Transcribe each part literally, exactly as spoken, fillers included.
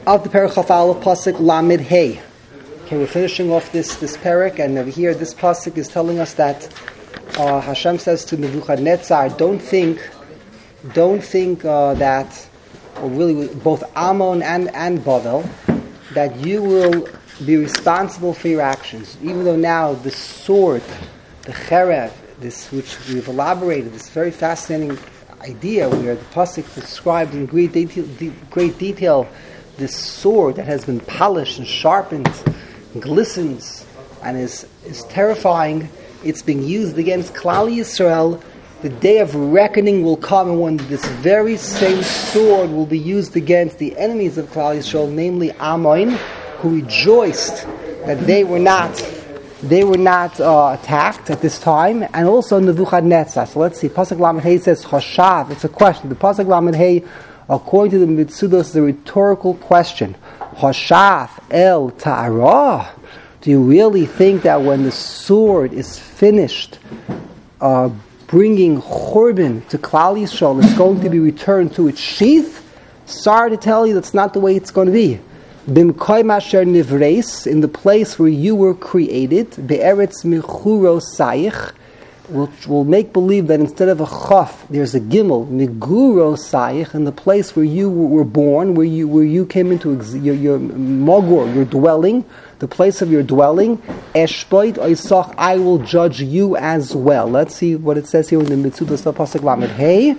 of the Perek Chaf Aleph pasuk Lamed Hey. Okay, we're finishing off this this Perek, and over here this pasuk is telling us that uh, Hashem says to Nebuchadnezzar, "Don't think, don't think uh, that, or really both Ammon and and Bavel, that you will be responsible for your actions. Even though now the sword, the cherev, this which we've elaborated, this very fascinating idea where the pasuk describes in great detail, de- great detail this sword that has been polished and sharpened, glistens, and is is terrifying. It's being used against Klal Yisrael. The day of reckoning will come, and when this very same sword will be used against the enemies of Klal Yisrael, namely Ammon, who rejoiced that they were not they were not uh, attacked at this time, and also Nebuchadnezzar. So let's see. Pasuk Lamed Hey says Choshav. It's a question. The Pasuk Lamed Hey, according to the Mitzudos, is a rhetorical question. Choshav el ta'ara. Do you really think that when the sword is finished, uh, bringing Churban to Klal Yisrael, it's going to be returned to its sheath? Sorry to tell you, that's not the way it's going to be. Bimkoim asher nivreis, in the place where you were created, be'eretz michuro sayich, we'll, we'll make believe that instead of a chaf, there's a gimel, miguro sayich, in the place where you were born, where you where you came into ex- your, your mogor, your dwelling, the place of your dwelling, eshpoit oisach, I will judge you as well. Let's see what it says here in the Mitzudos of Pasuk Lamed Hey.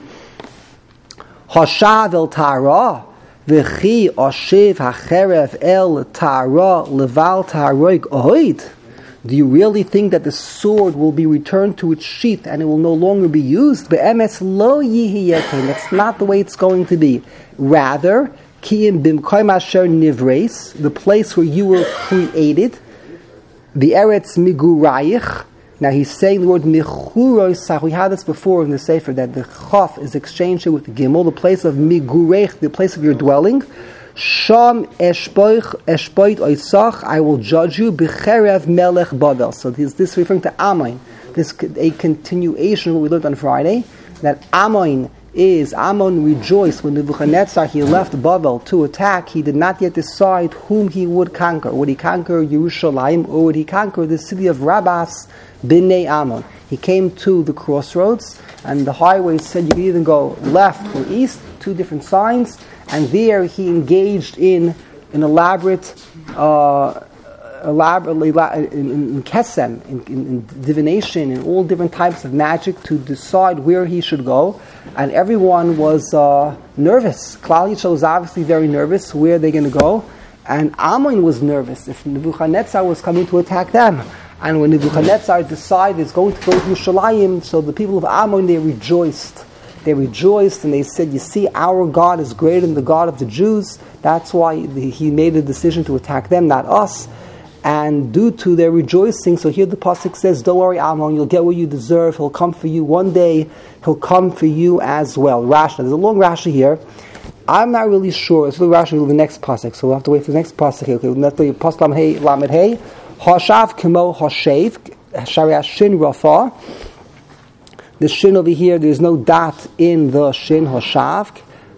Hashav el ta'ara, v'chi oshev hacherev el ta'ara leval ta'aroik oid. Do you really think that the sword will be returned to its sheath and it will no longer be used? Be'emes lo yihi yekin. That's not the way it's going to be. Rather, Kiyim bimkoim asher nivreis, the place where you were created, the eretz migurayich. Now he's saying the word michuroisach. We had this before in the Sefer, that the chaf is exchanged with the gimel, the place of migureich, the place of your dwelling. Sham eshpoich eshpoit oisach, I will judge you b'cherev melech Bavel. So this this referring to Ammon. This a continuation of what we learned on Friday, that Ammon is, Ammon rejoiced when Nebuchadnezzar, he left Bavel to attack. He did not yet decide whom he would conquer. Would he conquer Yerushalayim, or would he conquer the city of Rabas B'nai Ammon? He came to the crossroads, and the highway said you could either go left or east, two different signs, and there he engaged in an elaborate uh, elaborately in, in kesem, in, in, in divination, in all different types of magic to decide where he should go, and everyone was uh, nervous. Klal Yisrael was obviously very nervous. Where are they going to go? And Ammon was nervous if Nebuchadnezzar was coming to attack them. And when Nebuchadnezzar decided he's going to go to Yerushalayim, so the people of Ammon, they rejoiced. They rejoiced and they said, you see, our God is greater than the God of the Jews. That's why he made a decision to attack them, not us. And due to their rejoicing, so here the pasuk says, don't worry, Ammon, you'll get what you deserve. He'll come for you. One day, he'll come for you as well. Rashi. There's a long Rashi here. I'm not really sure. It's the Rashi of the next pasuk, so we'll have to wait for the next pasuk here. Okay, let's do pasuk Lamed Hey, Lamed Hey. Hashav kemo hashev, shariah shin rafa. The shin over here, there's no dot in the shin, hashav.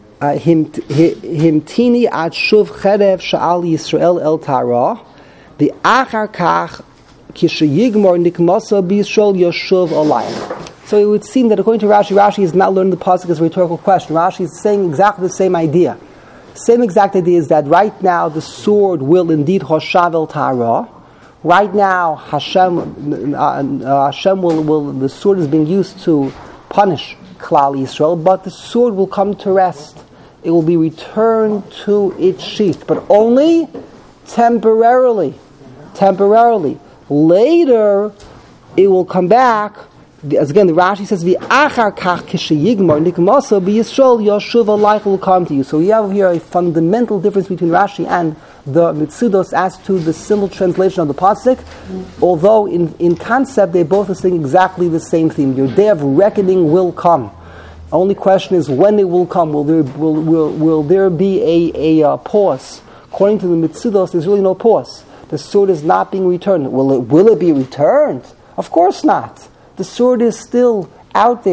Himtini ad shuv cherev sha'al Yisrael el tara. The achar kach kishayigmor nikmasa b'Yisrael yoshuv alayim. So it would seem that according to Rashi, Rashi is not learning the pasuk as a rhetorical question. Rashi is saying exactly the same idea. Same exact idea is that right now the sword will indeed hashav el tara. Right now, Hashem, uh, Hashem will, will, the sword is being used to punish Klal Yisrael, but the sword will come to rest. It will be returned to its sheath, but only temporarily. Temporarily. Later, it will come back. As again, the Rashi says, "V'achar kach kishayigmar nikmasa b'Yisrael yoshuv alayich," will come to you. So we have here a fundamental difference between Rashi and the Mitzudos as to the simple translation of the pasuk. Mm-hmm. Although in, in concept they both are saying exactly the same thing. Your day of reckoning will come. Only question is when it will come. Will there will will, will there be a, a uh, pause? According to the Mitzudos, there's really no pause. The sword is not being returned. Will it will it be returned? Of course not. The sword is still out there.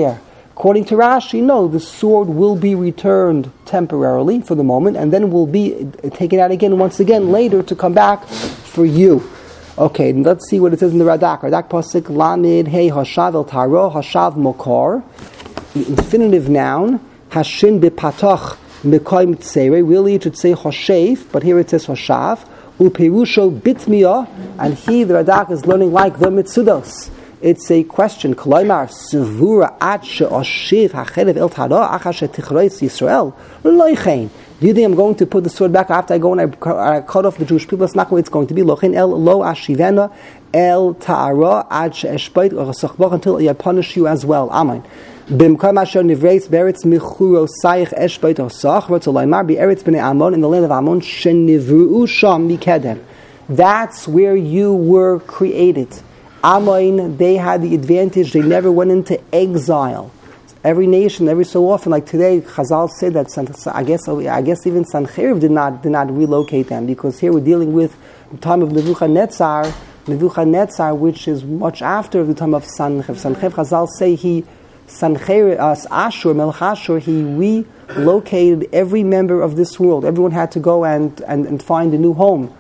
According to Rashi, no, the sword will be returned temporarily for the moment, and then will be taken out again once again later to come back for you. Okay, let's see what it says in the Radak. Radak Pasik Lamid Hey Hashav El Taro Hashav Mokar. Infinitive noun Hashin Bipatach Mekoim Tsere. Really, it should say Hoshev, but here it says Hashav. Uperusho Bitmiya, and he, the Radak, is learning like the Mitsudos. It's a question. Kolaimar Sivura Atshe Oshiv Hacherev El Taro Achashe Tichreis Yisrael Loichein. Do you think I'm going to put the sword back after I go and I, I cut off the Jewish people? That's not the way it's going to be. Lochen el lo ashivena el ta'ara ad she'eshbeit or chasachbach, until I punish you as well. Amen. B'mkam asher nivreis be'eretz michuro sayich eshbeit or sach v'tzolayimar be'eretz b'nei Ammon, in the land of Ammon shenivru sham mikedem. That's where you were created. Ammon, they had the advantage; they never went into exile. Every nation, every so often, like today, Chazal said that I guess I guess even Sancheriv did not did not relocate them, because here we're dealing with the time of Nebuchadnezzar, Nebuchadnezzar, which is much after the time of Sancheriv. Sancheriv, Chazal say he Sancheriv, uh, Ashur, Melech Ashur, he relocated every member of this world. Everyone had to go and, and, and find a new home.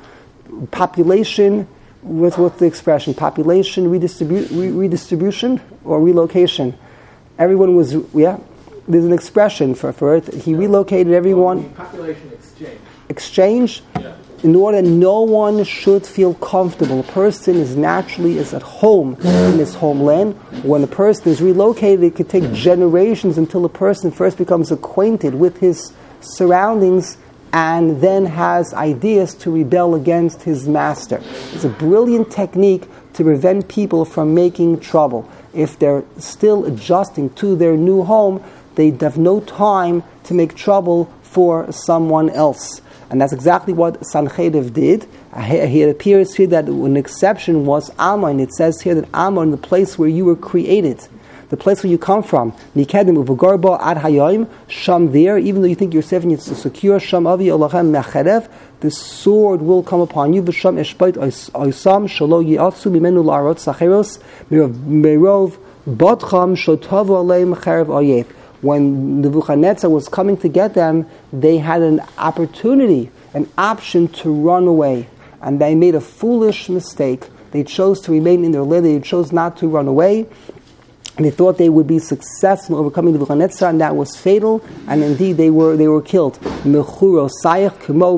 Population, with what's the expression? Population redistribu- re- redistribution or relocation. Everyone was, yeah, there's an expression for, for it. He relocated everyone. Population exchange. Exchange? Yeah. In order that no one should feel comfortable. A person is naturally is at home in his homeland. When a person is relocated, it could take generations until a person first becomes acquainted with his surroundings and then has ideas to rebel against his master. It's a brilliant technique to prevent people from making trouble. If they're still adjusting to their new home, they have no time to make trouble for someone else. And that's exactly what Sancheriv did. It appears here that an exception was Ammon. It says here that Ammon, the place where you were created, the place where you come from, Nikedem u'v'gorba ad hayoim, sham there, even though you think you're safe and you're secure, sham avi olachem mecherev, the sword will come upon you, v'sham eshbait oisam, shalo yi'atsu mimenu la'arot sacheros, merov bodcham shotavu aleim cherev oyev. When Nebuchadnezzar was coming to get them, they had an opportunity, an option to run away. And they made a foolish mistake. They chose to remain in their land. They chose not to run away. And they thought they would be successful in overcoming Nebuchadnezzar, and that was fatal. And indeed, they were they were killed. Mechurosayach kemo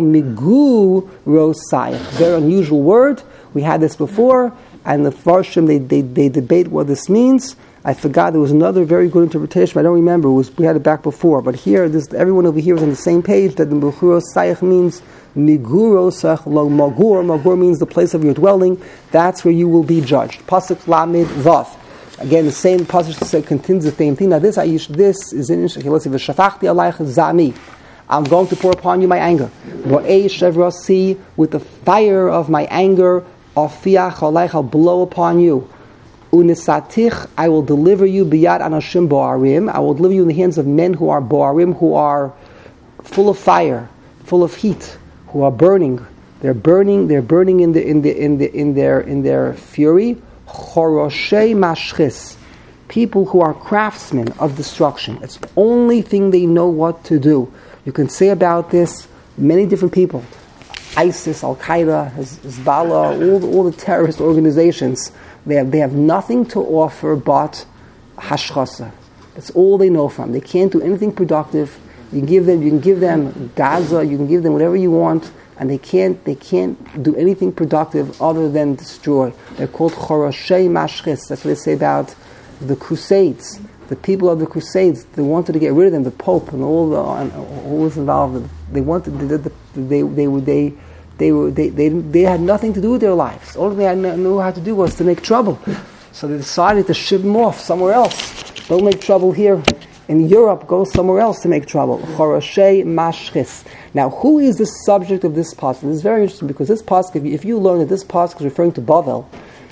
migurosayach. Very unusual word. We had this before, and the Farshim, they, they they debate what this means. I forgot there was another very good interpretation. I don't remember. It was, we had it back before, but here, this, everyone over here is on the same page. That the mechurosayach means migurosayach lo magur. Magur means the place of your dwelling. That's where you will be judged. Pasuk Lamed Vav. Again, the same passage contains the same thing. Now, this this is in. Okay, let's see. V'shafachti alayich zami. I'm going to pour upon you my anger. Ro'ei shevrasi, with the fire of my anger, afiach alayich, I'll blow upon you. Unisatich, I will deliver you biyad anashim bo'arim. I will deliver you in the hands of men who are bo'arim, who are full of fire, full of heat, who are burning. They're burning. They're burning in the in the in the in their in their fury. Choroshei mashchis, people who are craftsmen of destruction. It's the only thing they know what to do. You can say about this many different people. ISIS, Al Qaeda, Hezbollah, all the, all the terrorist organizations. They have they have nothing to offer but hashchasa. That's all they know from. They can't do anything productive. You can give them you can give them Gaza. You can give them whatever you want. And they can't they can't do anything productive other than destroy. They're called Choroshei Mashchis. That's what they say about the Crusades. The people of the Crusades, they wanted to get rid of them, the Pope and all the and who was involved. They wanted they they they were they they were they, they they had nothing to do with their lives. All they knew how to do was to make trouble. So they decided to ship them off somewhere else. Don't make trouble here in Europe. Go somewhere else to make trouble. Choroshei Mashchis. Now, who is the subject of this pasuk? This is very interesting because this pasuk, if you, if you learn that this pasuk is referring to Bavel,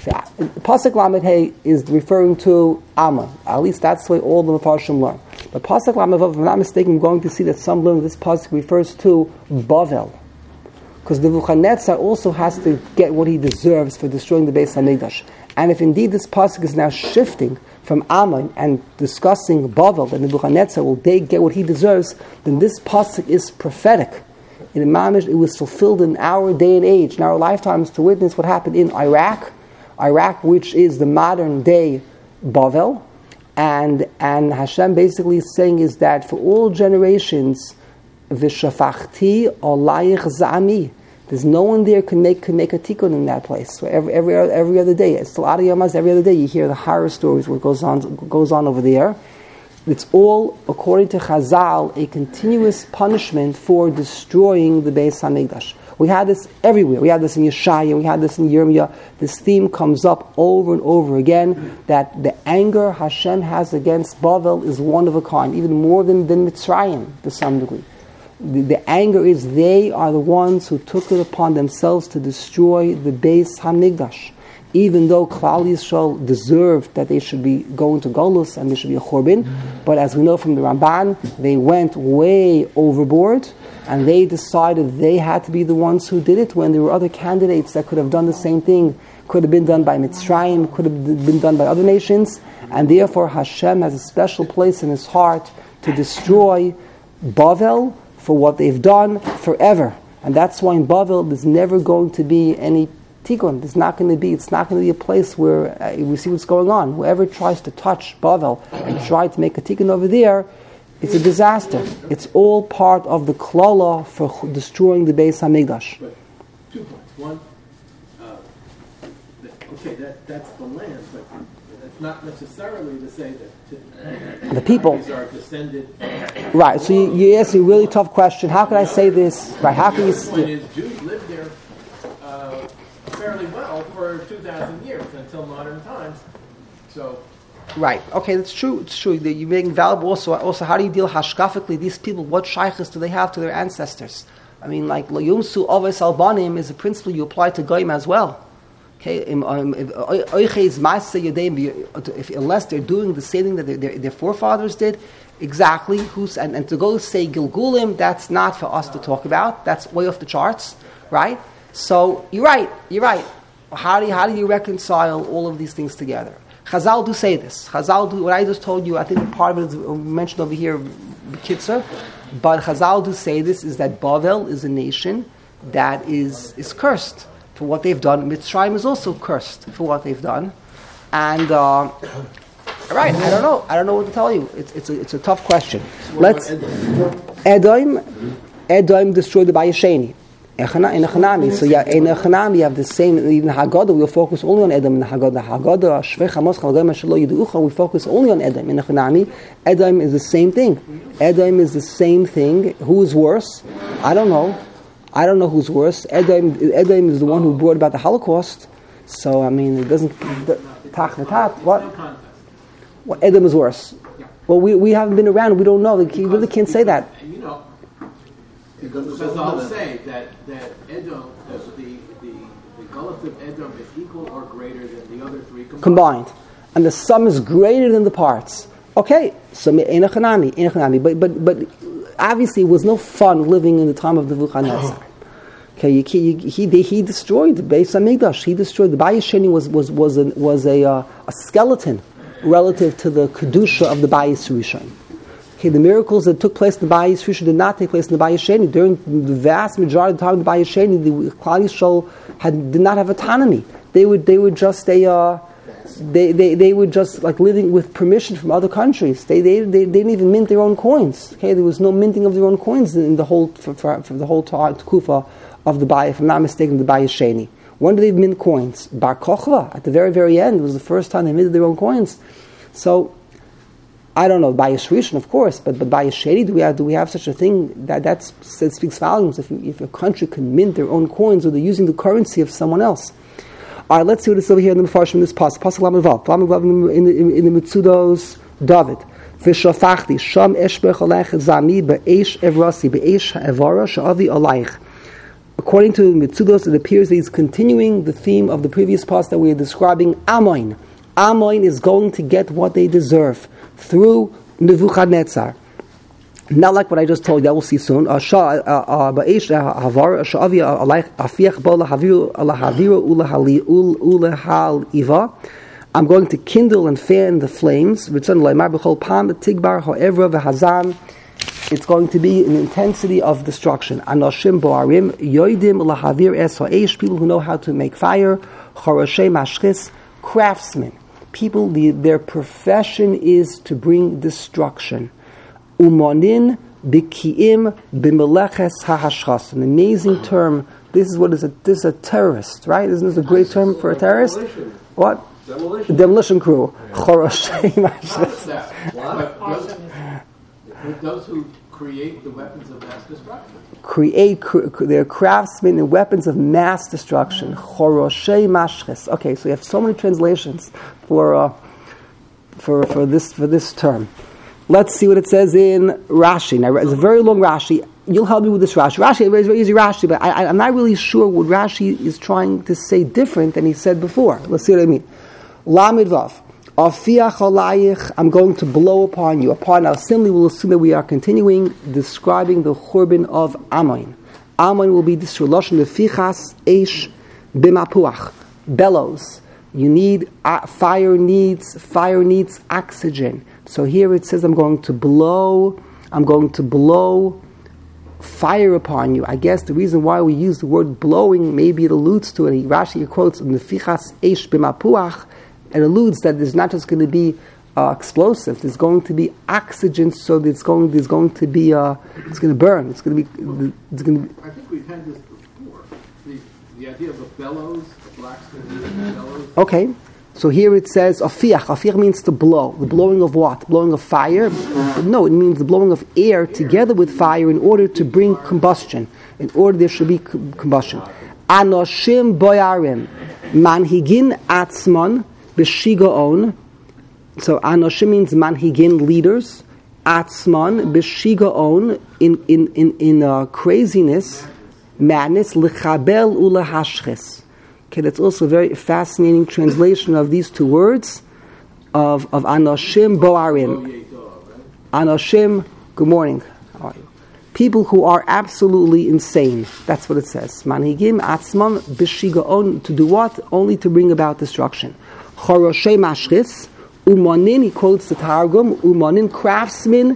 pasuk Lamed Hey is referring to Ammon. At least that's the way all the Mefarshim learn. But pasuk Lamed Vav, if I'm not mistaken, I'm going to see that some learn that this pasuk refers to Bavel. because Nebuchadnezzar also has to get what he deserves for destroying the Beis Hamikdash. And if indeed this pasuk is now shifting from Ammon and discussing Bavel, that Nebuchadnezzar will get what he deserves, then this pasuk is prophetic. In Mamish, it was fulfilled in our day and age, in our lifetimes, to witness what happened in Iraq, Iraq, which is the modern day Bavel, and and Hashem basically is saying is that for all generations, v'shafachti olayich zami. There's no one there can make can make a tikkun in that place. So every every every other day, it's still Adi Yamaz. Every other day, you hear the horror stories what goes on goes on over there. It's all, according to Chazal, a continuous punishment for destroying the Beis Hamikdash. We had this everywhere. We had this in Yeshaya. We had this in Yirmiyah. This theme comes up over and over again, that the anger Hashem has against Bavel is one of a kind, even more than, than Mitzrayim to some degree. The, the anger is they are the ones who took it upon themselves to destroy the Beis Hamikdash. Even though Klal Yisrael deserved that they should be going to Golus and there should be a Churban, but as we know from the Ramban, they went way overboard and they decided they had to be the ones who did it when there were other candidates that could have done the same thing. Could have been done by Mitzrayim, could have been done by other nations, and therefore Hashem has a special place in His heart to destroy Bavel for what they've done forever. And that's why in Bavel there's never going to be any Tikkun. There's not going to be, it's not going to be a place where uh, we see what's going on. Whoever tries to touch Bavel and try to make a Tikkun over there, it's a disaster. It's all part of the klala for destroying the Beis Hamikdash. But two points. One, uh, okay, that, that's the land, but it's not necessarily to say that t- the people are descended. Right. So you, you ask me a really tough question. How can I say this? Right. How can you? The point is, Jews lived there uh, fairly well for two thousand years until modern times. So. Right. Okay, that's true. It's true. You're making valuable. Also, also, how do you deal hashkafically? These people, what shaykhs do they have to their ancestors? I mean, like lo yumsu avos albanim is a principle you apply to goyim as well. Okay, if, unless they're doing the same thing that their, their, their forefathers did, exactly. Who's and, and to go say gilgulim, that's not for us to talk about. That's way off the charts, right? So you're right. You're right. How do you, how do you reconcile all of these things together? Chazal do say this. Chazal do, what I just told you, I think part of it is mentioned over here, B'kitzur, but Chazal do say this, is that Bavel is a nation that is, is cursed for what they've done. Mitzrayim is also cursed for what they've done. And, uh, right, I don't know. I don't know what to tell you. It's, it's, a, it's a tough question. Let's, Edom, Edom destroyed the Bayesheni. In Echanami, so yeah, in Echanami you have the same. Even Haggadah, we'll focus only on Edom in Haggadah. Haggadah, Shvei Chamos Chalgayim Shelo Yiducha, we focus only on Edom. In Echanami, Edom is the same thing. Edom is the same thing. Who is worse? I don't know. I don't know who's worse. Edom, Edom is the one who brought about the Holocaust. So I mean, it doesn't. Tach v'tat. What? What? Edom is worse. Well, we we haven't been around. We don't know. You really can't say that. You know. Because I'll say that, that Edom, the, the, the, the gulf of Edom is equal or greater than the other three combined. Combined. And the sum is greater than the parts. Okay, so in Echanami, in Echanami. But, but, but obviously it was no fun living in the time of Nebuchadnezzar. Okay, he, he, he destroyed the Beis Hamikdash. He destroyed, the Bayis Sheni was, was, was, a, was a, uh, a skeleton relative to the Kedusha of the Bayis Rishon. Okay, the miracles that took place in the Bayis Rishon did not take place in the Bayis Sheni. During the vast majority of the time in the Bayis Sheni, the Klal Yisrael had did not have autonomy. They would they would just they uh they, they, they were just like living with permission from other countries. They they, they they didn't even mint their own coins. Okay, there was no minting of their own coins in the whole for, for, for the whole kufa of the Bayis, if I'm not mistaken, the Bayis Sheni. When did they mint coins? Bar Kochva at the very very end. It was the first time they minted their own coins. So. I don't know, Bayis Rishon, of course, but but Bayis Sheni, do we have do we have such a thing? That that's, that speaks volumes. If you, if a country can mint their own coins, or they're using the currency of someone else. All right, let's see what it's over here in the Mefarshim in this pasuk. Pasuk Lamed Vav, Lamed Vav in the in the Mitzudos David. V'shafachti sham eshbech aleich zami be'esh evrasi be'esh ha'evara sha'avi aleich. According to the Mitzudos, it appears that he's continuing the theme of the previous pasuk that we are describing. Ammon, Ammon is going to get what they deserve through Nebuchadnezzar. Not like what I just told you, that we'll see soon. I'm going to kindle and fan the flames. It's going to be an intensity of destruction. People who know how to make fire. Craftsmen. People, the, their profession is to bring destruction. Umonin bikiim b'meleches hahashchas. An amazing term. This is what is a this is a terrorist, right? Isn't this a great term for a terrorist? Demolition. What? Demolition. Demolition crew. Choroshei mashchas. Those who create the weapons of mass destruction. Create, cr- they're craftsmen and weapons of mass destruction. Choroshei mashchas. Okay, so you have so many translations for uh, for for this for this term. Let's see what it says in Rashi. Now, it's a very long Rashi. You'll help me with this Rashi. Rashi, it's very easy Rashi, but I, I'm not really sure what Rashi is trying to say different than he said before. Let's see what I mean. Lamed Vav. Afiach alayich, I'm going to blow upon you. Upon now, simply we'll assume that we are continuing describing the Churban of Ammon. Ammon will be this relation to Fichas Eish Bimapuach. Bellows. You need, uh, fire needs, fire needs oxygen. So here it says, I'm going to blow, I'm going to blow fire upon you. I guess the reason why we use the word blowing, maybe it alludes to it. Rashi quotes in the Fichas Eish Bimapuach, it alludes that there's not just going to be uh, explosive, there's going to be oxygen, so that it's going, there's going to be, uh, it's going to burn, it's going to be, it's going to be. I think we've had this before. The, the idea of the bellows, the blacksmith using bellows. Okay. So here it says, afiach. Afiach means to blow. The blowing of what? Blowing of fire? No, it means the blowing of air together with fire in order to bring combustion. In order there should be combustion. Anoshim boyarim. Manhigin atzman b'shigaon. So anoshim means manhigin, leaders. Atzman b'shigaon, in, in, in, in uh, craziness, madness, lechabel ulahashches. Okay, that's also a very fascinating translation of these two words of of Anoshim Boarim. Anoshim, good morning. How are you? People who are absolutely insane. That's what it says. Manhigim atzman b'shigaon, to do what? Only to bring about destruction. Choroshei mashchis umanin. He quotes the Targum. Umanin, craftsmen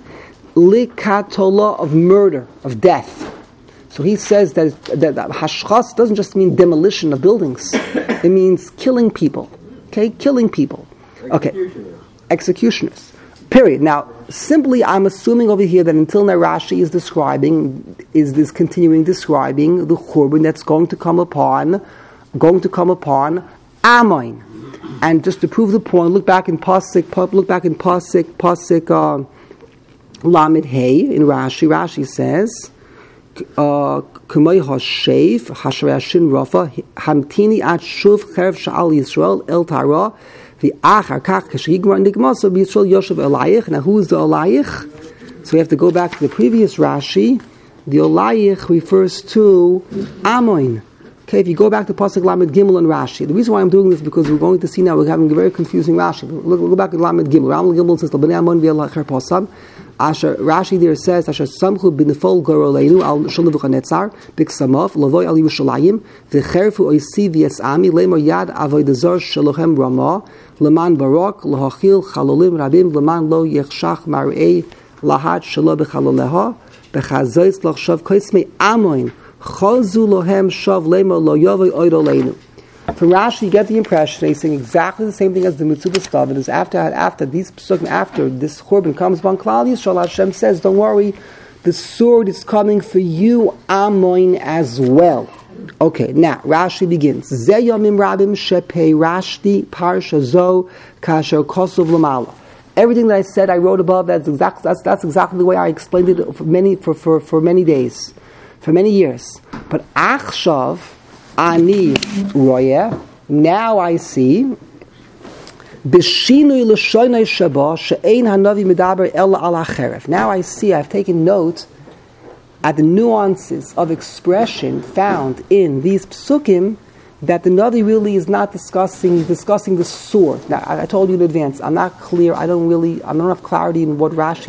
likatola, of murder, of death. So he says that, that, that hashchas doesn't just mean demolition of buildings. It means killing people. Okay? Killing people. Okay. Executioners. Executioners. Period. Now, simply I'm assuming over here that until now Rashi is describing, is this continuing describing the Churban that's going to come upon, going to come upon Ammon. And just to prove the point, look back in Pasuk, look back in Pasuk, Pasuk uh, Lamed Hey, in Rashi. Rashi says, Kumay Hashev Hashrashin Rafa Hamtini at Shuv Cherev Sha'al Yisrael El Tara the Achar Kach Kashigmar Nigmaso Yisrael Yoshev Elayich. Now who is the Elayich? So we have to go back to the previous Rashi. The Elayich refers to Ammon. Okay, if you go back to Pasuk Lamed Gimel and Rashi, the reason why I'm doing this is because we're going to see now we're having a very confusing Rashi. Look, we'll go back to Lamed Gimel. Lamed Gimel says L'bnei Ammon v'Elacher Pasam. Asher Rashi there says Asher Samchu b'nefol Goroleinu al Shol Nebuchadnezzar b'Ksamov Lavoy al Yerushalayim v'Cherfu Oisi v'Yesami Lemor Yad Avodah Shalochem Ramah Leman Barak Lahachil Chalolim Rabim Leman Lo Yechshach Marei Lahat Shalo b'Chaloleha b'Chazois Lachshav Koismei Amoin Chazu Lohem Shav Lemor Lo Yovoy Oidoleinu. From Rashi, you get the impression that he's saying exactly the same thing as the Mitzvah Stav. It is after after these after this Churban comes upon Klal Yisrael, Hashem says, "Don't worry, the sword is coming for you, Ammon, as well." Okay, now Rashi begins. Ze yomim rabim shepei rashti parsha zo kasher kosov lamala. Everything that I said, I wrote above. That's exactly that's, that's exactly the way I explained it for many for, for, for many days, for many years. But achshav. Ani roya. Now I see. B'shinui l'shoynei shaba she'ein hanavi medaber ela al hacheref. Now I see. I've taken note at the nuances of expression found in these psukim that the Navi really is not discussing discussing the sword. Now I, I told you in advance. I'm not clear. I don't really. I don't have clarity in what Rashi is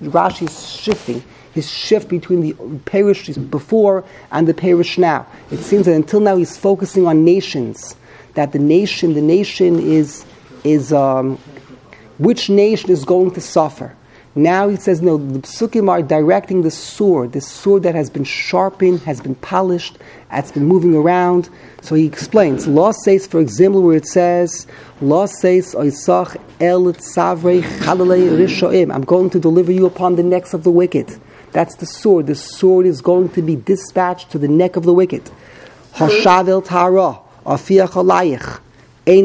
Rashi is shifting. His shift between the Perish before and the Perish now. It seems that until now he's focusing on nations. That the nation, the nation is, is um, which nation is going to suffer. Now he says, no, the Psukim are directing the sword, the sword that has been sharpened, has been polished, has been moving around. So he explains, Law says, for example, where it says, Law says, Oisach el tzavrei chalalei rishoim. I'm going to deliver you upon the necks of the wicked. That's the sword. The sword is going to be dispatched to the neck of the wicked. Hashavel tara, afiach alayich. These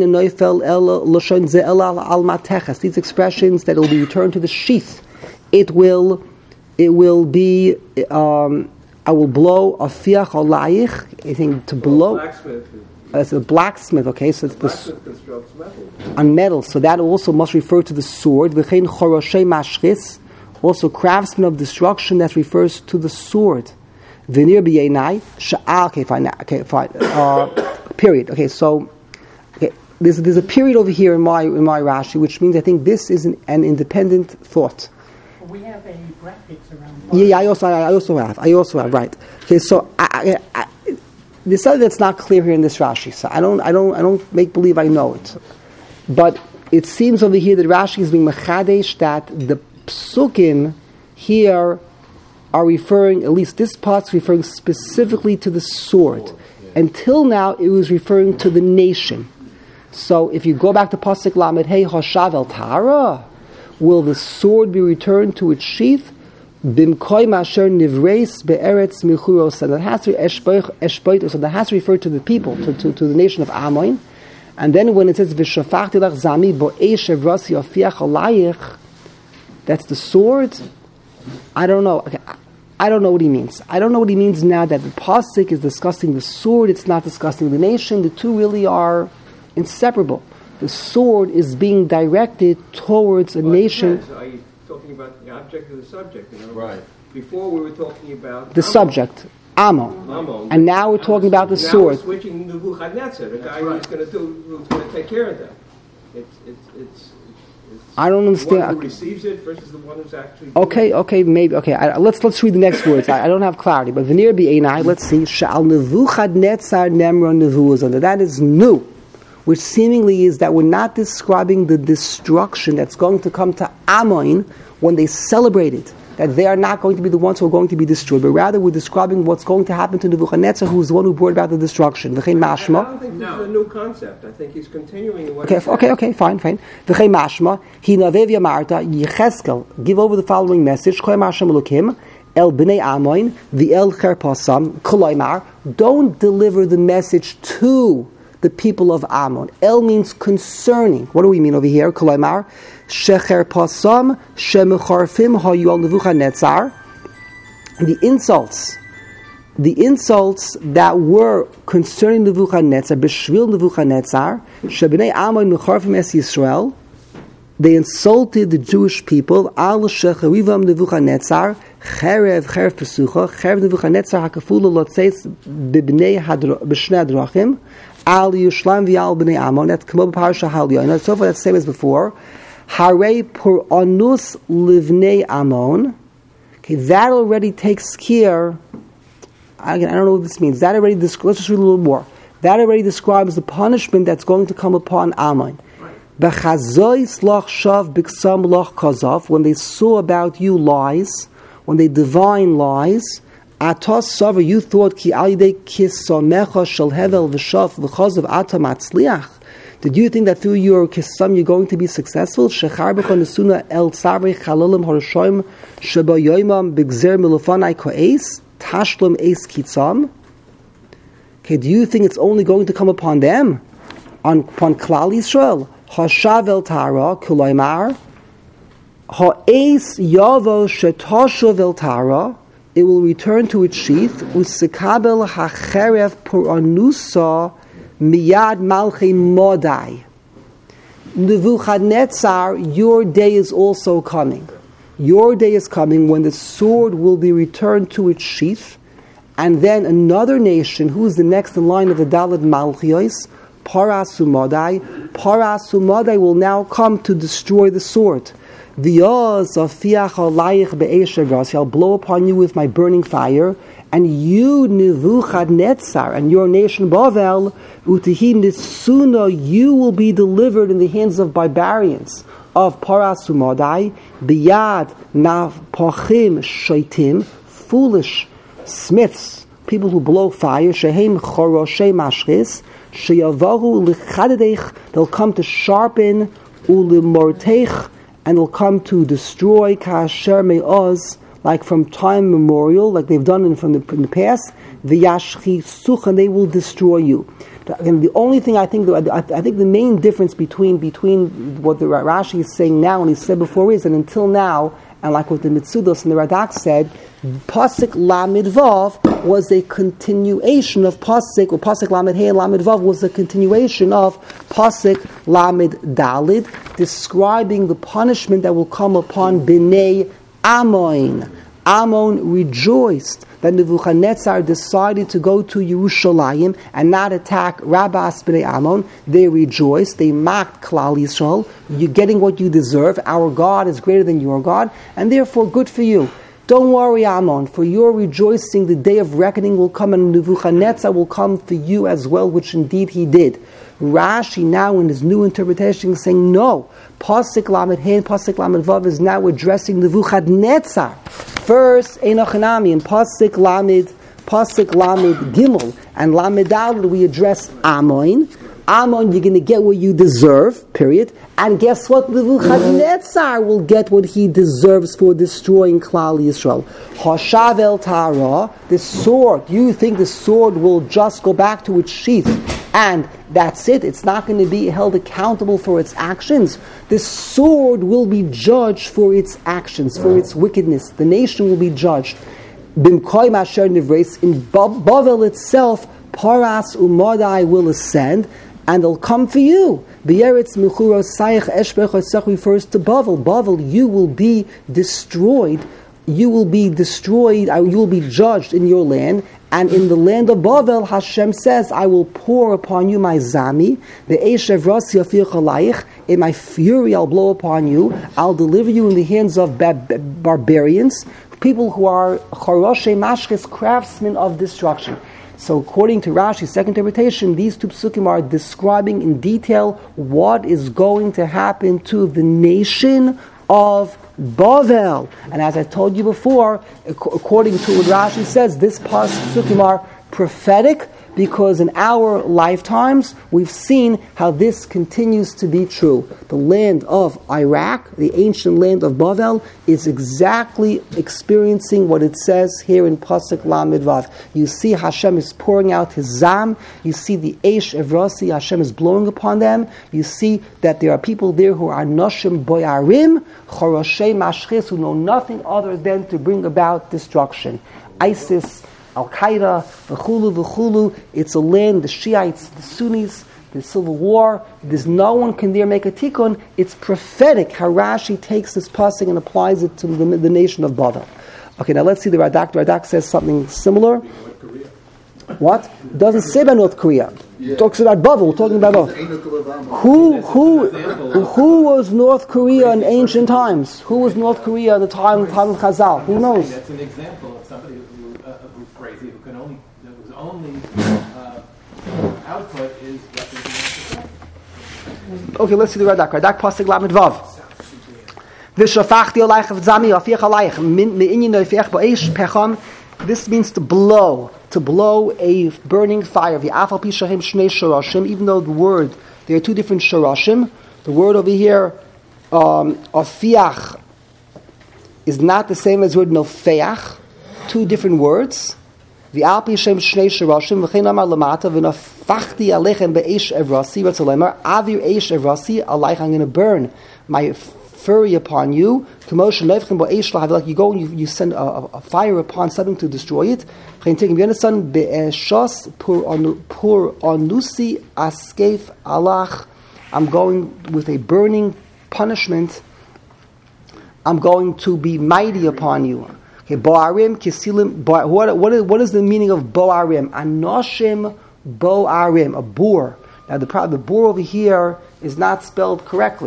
expressions that it will be returned to the sheath. It will, it will be. Um, I will blow afiach alayich. I think to blow. Blacksmith. It's a blacksmith. Okay, so it's the Blacksmith constructs metal. On metal. So that also must refer to the sword. V'chein choroshei mashchis. Also, craftsman of destruction. That refers to the sword. V'nir b'yenai sha'al. Okay, fine. Okay, fine. Uh, period. Okay, so. Okay, there's, there's a period over here in my in my Rashi, which means I think this is an, an independent thought. Well, we have a brackets around. Yeah, yeah, I also I also have I also have right. Okay, so I, I, I, there's something that's not clear here in this Rashi. So I don't I don't I don't make believe I know it, but it seems over here that Rashi is being mechadesh that the psukim here are referring, at least this part's referring specifically to the sword. Until now, it was referring to the nation. So, if you go back to Pasuk Lamed, hey, Hashavel Tara, will the sword be returned to its sheath? Bimkoi Masher Nivreis Be'eretz Michuros. So that has to Eshboit, so that has to refer to the people, to, to, to the nation of Ammon. And then when it says V'shafachti lach zami bo'esh evrasi afiach alayich, that's the sword. I don't know. Okay. I don't know what he means. I don't know what he means now that the pasuk is discussing the sword, it's not discussing the nation. The two really are inseparable. The sword is being directed towards a well, nation. Are you talking about the object or the subject? You know? Right. Before we were talking about The Ammon. subject, Ammon. Ammon. And now we're talking about the now sword. We're switching to Nebuchadnezzar, the guy right. who's going to do, who's going to take care of that. It's, it's, it's, it's I don't the understand. one who receives it versus the one who's actually. Okay, okay, maybe. Okay, I, let's let's read the next words. I, I don't have clarity, but v'nir b'einai. Let's see. Sha'al Nebuchadnezzar nemra nevuah. That is new, which seemingly is that we're not describing the destruction that's going to come to Ammon when they celebrate it. That they are not going to be the ones who are going to be destroyed, but rather we're describing what's going to happen to Nebuchadnezzar, who is the one who brought about the destruction. V'chein mashma. I don't think this is a new concept. I think he's continuing what Okay, he okay, okay, fine, fine. V'chein mashma. Hi navev yamarta Yecheskel. Give over the following message. Koy Hashem Elokim el bnei Ammon v'el cherpasam kolaymar. Don't deliver the message to the people of Ammon. El means concerning. What do we mean over here? Kolaymar. Shecher pasam shemecharfim hayu al Nebuchadnezzar. The insults, the insults that were concerning Nebuchadnezzar, b'shvil Nebuchadnezzar, shebnei Ammon mecharfim es Yisrael. They insulted the Jewish people. Al shecharivam Nebuchadnezzar cherev cherev pesucha cherev Nebuchadnezzar hakafula lotzeis b'bnei b'shnei drachim al Yishlam v'al b'nei Ammon. That's come up parsha Halyoin. So far, that's the same as before. Harei pur onus livnei Ammon. Okay, that already takes care. Again, I don't know what this means. That already describes. Let's just read a little more. That already describes the punishment that's going to come upon Ammon. B'chazois loch shav b'ksam loch kazav. When they saw about you lies, when they divine lies, atos saver, you thought ki alidei kisamecha shel hevel v'shav v'chazav atam atzliach. Did you think that through your kisam you're going to be successful? Shechar b'chon nesuna el tzarei chalalim harashoim sheba yoimam b'gzer milofanai ko'es tashlum es kitzam. Okay, do you think it's only going to come upon them? On upon Klal Yisrael? Hashav el tara kulaymar ha'es yavo shetoshav el tara. It will return to its sheath. Usikabel hacherev puranusa miyad malchei modai. Nebuchadnezzar, your day is also coming. Your day is coming when the sword will be returned to its sheath, and then another nation, who is the next in line of the Daled Malchios, Parasumadai. Parasumadai will now come to destroy the sword. V'yoz afiach alayich be'esh evrasi. I'll blow upon you with my burning fire. And you, Nebuchadnezzar, and your nation Bavel, Utihi Nisuna, you will be delivered in the hands of barbarians of Paras Umadai, Biyad Navpochim Shaitim, foolish smiths, people who blow fire, Shehem Choroshe Mashchis, Sheyavahu Lichadedech, they'll come to sharpen, Ulimortech, and they'll come to destroy, Kasher Me'oz, like from time memorial, like they've done in, from the, in the past, V'yashchi Such, and they will destroy you. And the only thing I think, that, I, I think the main difference between between what the Rashi is saying now and he said before is, and until now, and like what the Mitzudos and the Radak said, Pasuk Lamed Vav was a continuation of Pasuk, or Pasuk Lamed Hey and Lamed Vav was a continuation of Pasuk Lamed Dalid, describing the punishment that will come upon Bnei Ammon. Ammon rejoiced that Nebuchadnezzar decided to go to Yerushalayim and not attack Rabbas Bnei Ammon. They rejoiced. They mocked Klal Yisrael. You're getting what you deserve. Our God is greater than your God, and therefore good for you. Don't worry, Ammon, for your rejoicing, the day of reckoning will come, and Nebuchadnezzar will come for you as well, which indeed he did. Rashi now in his new interpretation is saying, no, Pasuk Lamed Hey and Pasuk Lamed Vav is now addressing Nebuchadnezzar. First, Enochanami, and Pasuk Lamed, Pasuk Lamed Gimel, and Lamed Daled, we address Ammon. Ammon, you're going to get what you deserve, period. And guess what? Nebuchadnezzar will get what he deserves for destroying Klal Yisrael. Hashav el Tara, the sword, you think the sword will just go back to its sheath and that's it? It's not going to be held accountable for its actions. The sword will be judged for its actions, for its wickedness. The nation will be judged. Bimkoy Masher Nivres, in Bavel itself, Paras Umadai will ascend, and they'll come for you. B'yeretz Mechura Sayach Eshbech Osech refers to Bavel. Bavel, you will be destroyed. You will be destroyed. You will be judged in your land. And in the land of Bavel, Hashem says, I will pour upon you my zami, the Eish Evrasi Afir Chalayich, in my fury I'll blow upon you. I'll deliver you in the hands of bar- barbarians, people who are Choroshe Mashkes, craftsmen of destruction. So according to Rashi's second interpretation, these two psukim are describing in detail what is going to happen to the nation of Bavel. And as I told you before, according to what Rashi says, this psukim are prophetic, because in our lifetimes we've seen how this continues to be true. The land of Iraq, the ancient land of Bavel, is exactly experiencing what it says here in Pasuk Lamed Vav. You see Hashem is pouring out His Zam. You see the Eish Evrasi, Hashem is blowing upon them. You see that there are people there who are Noshim Boyarim, Choroshei Mashchis, who know nothing other than to bring about destruction. ISIS, Al-Qaeda, v'chulu, v'chulu, it's a land, the Shiites, the Sunnis, the Civil War, there's no one can there make a tikkun. It's prophetic how Rashi takes this pasuk and applies it to the, the nation of Bavel. Okay, now let's see the Radak. The Radak says something similar. What? Doesn't say about North Korea. Yeah. It talks about Bavel, we're talking about Bavel. Who, who, who was North Korea in ancient times? Who was North Korea at the time, the time of Chazal? Who knows? That's an example of somebody who, uh, who's crazy, who can only, whose only uh, output is representation. Okay, let's see the Radak. Radak pasuk Lamed Vav. V'shafachti alayich v'zami afiach alayich me'inyin noifech ba'esh pecham. This means to blow, to blow a burning fire. V'afal pi shahim shnei shorashim. Even though the word, there are two different shorashim. The word over here, um, afiach, is not the same as the word nofeach. Two different words. V'al pi shahim shnei shorashim. V'chein amar lamata v'nafachti alechem be'esh evrasi. What's a lemar? Avir esh evrasi alayich. I'm going to burn my fury upon you. Like you go and you, you send a, a fire upon something to destroy it. I'm going with a burning punishment. I'm going to be mighty upon you. Okay, Bo'arim, Kisilim, what, what, is, what is the meaning of Bo'arim? Anoshim Bo'arim, a boar. Now the, the boar over here is not spelled correctly.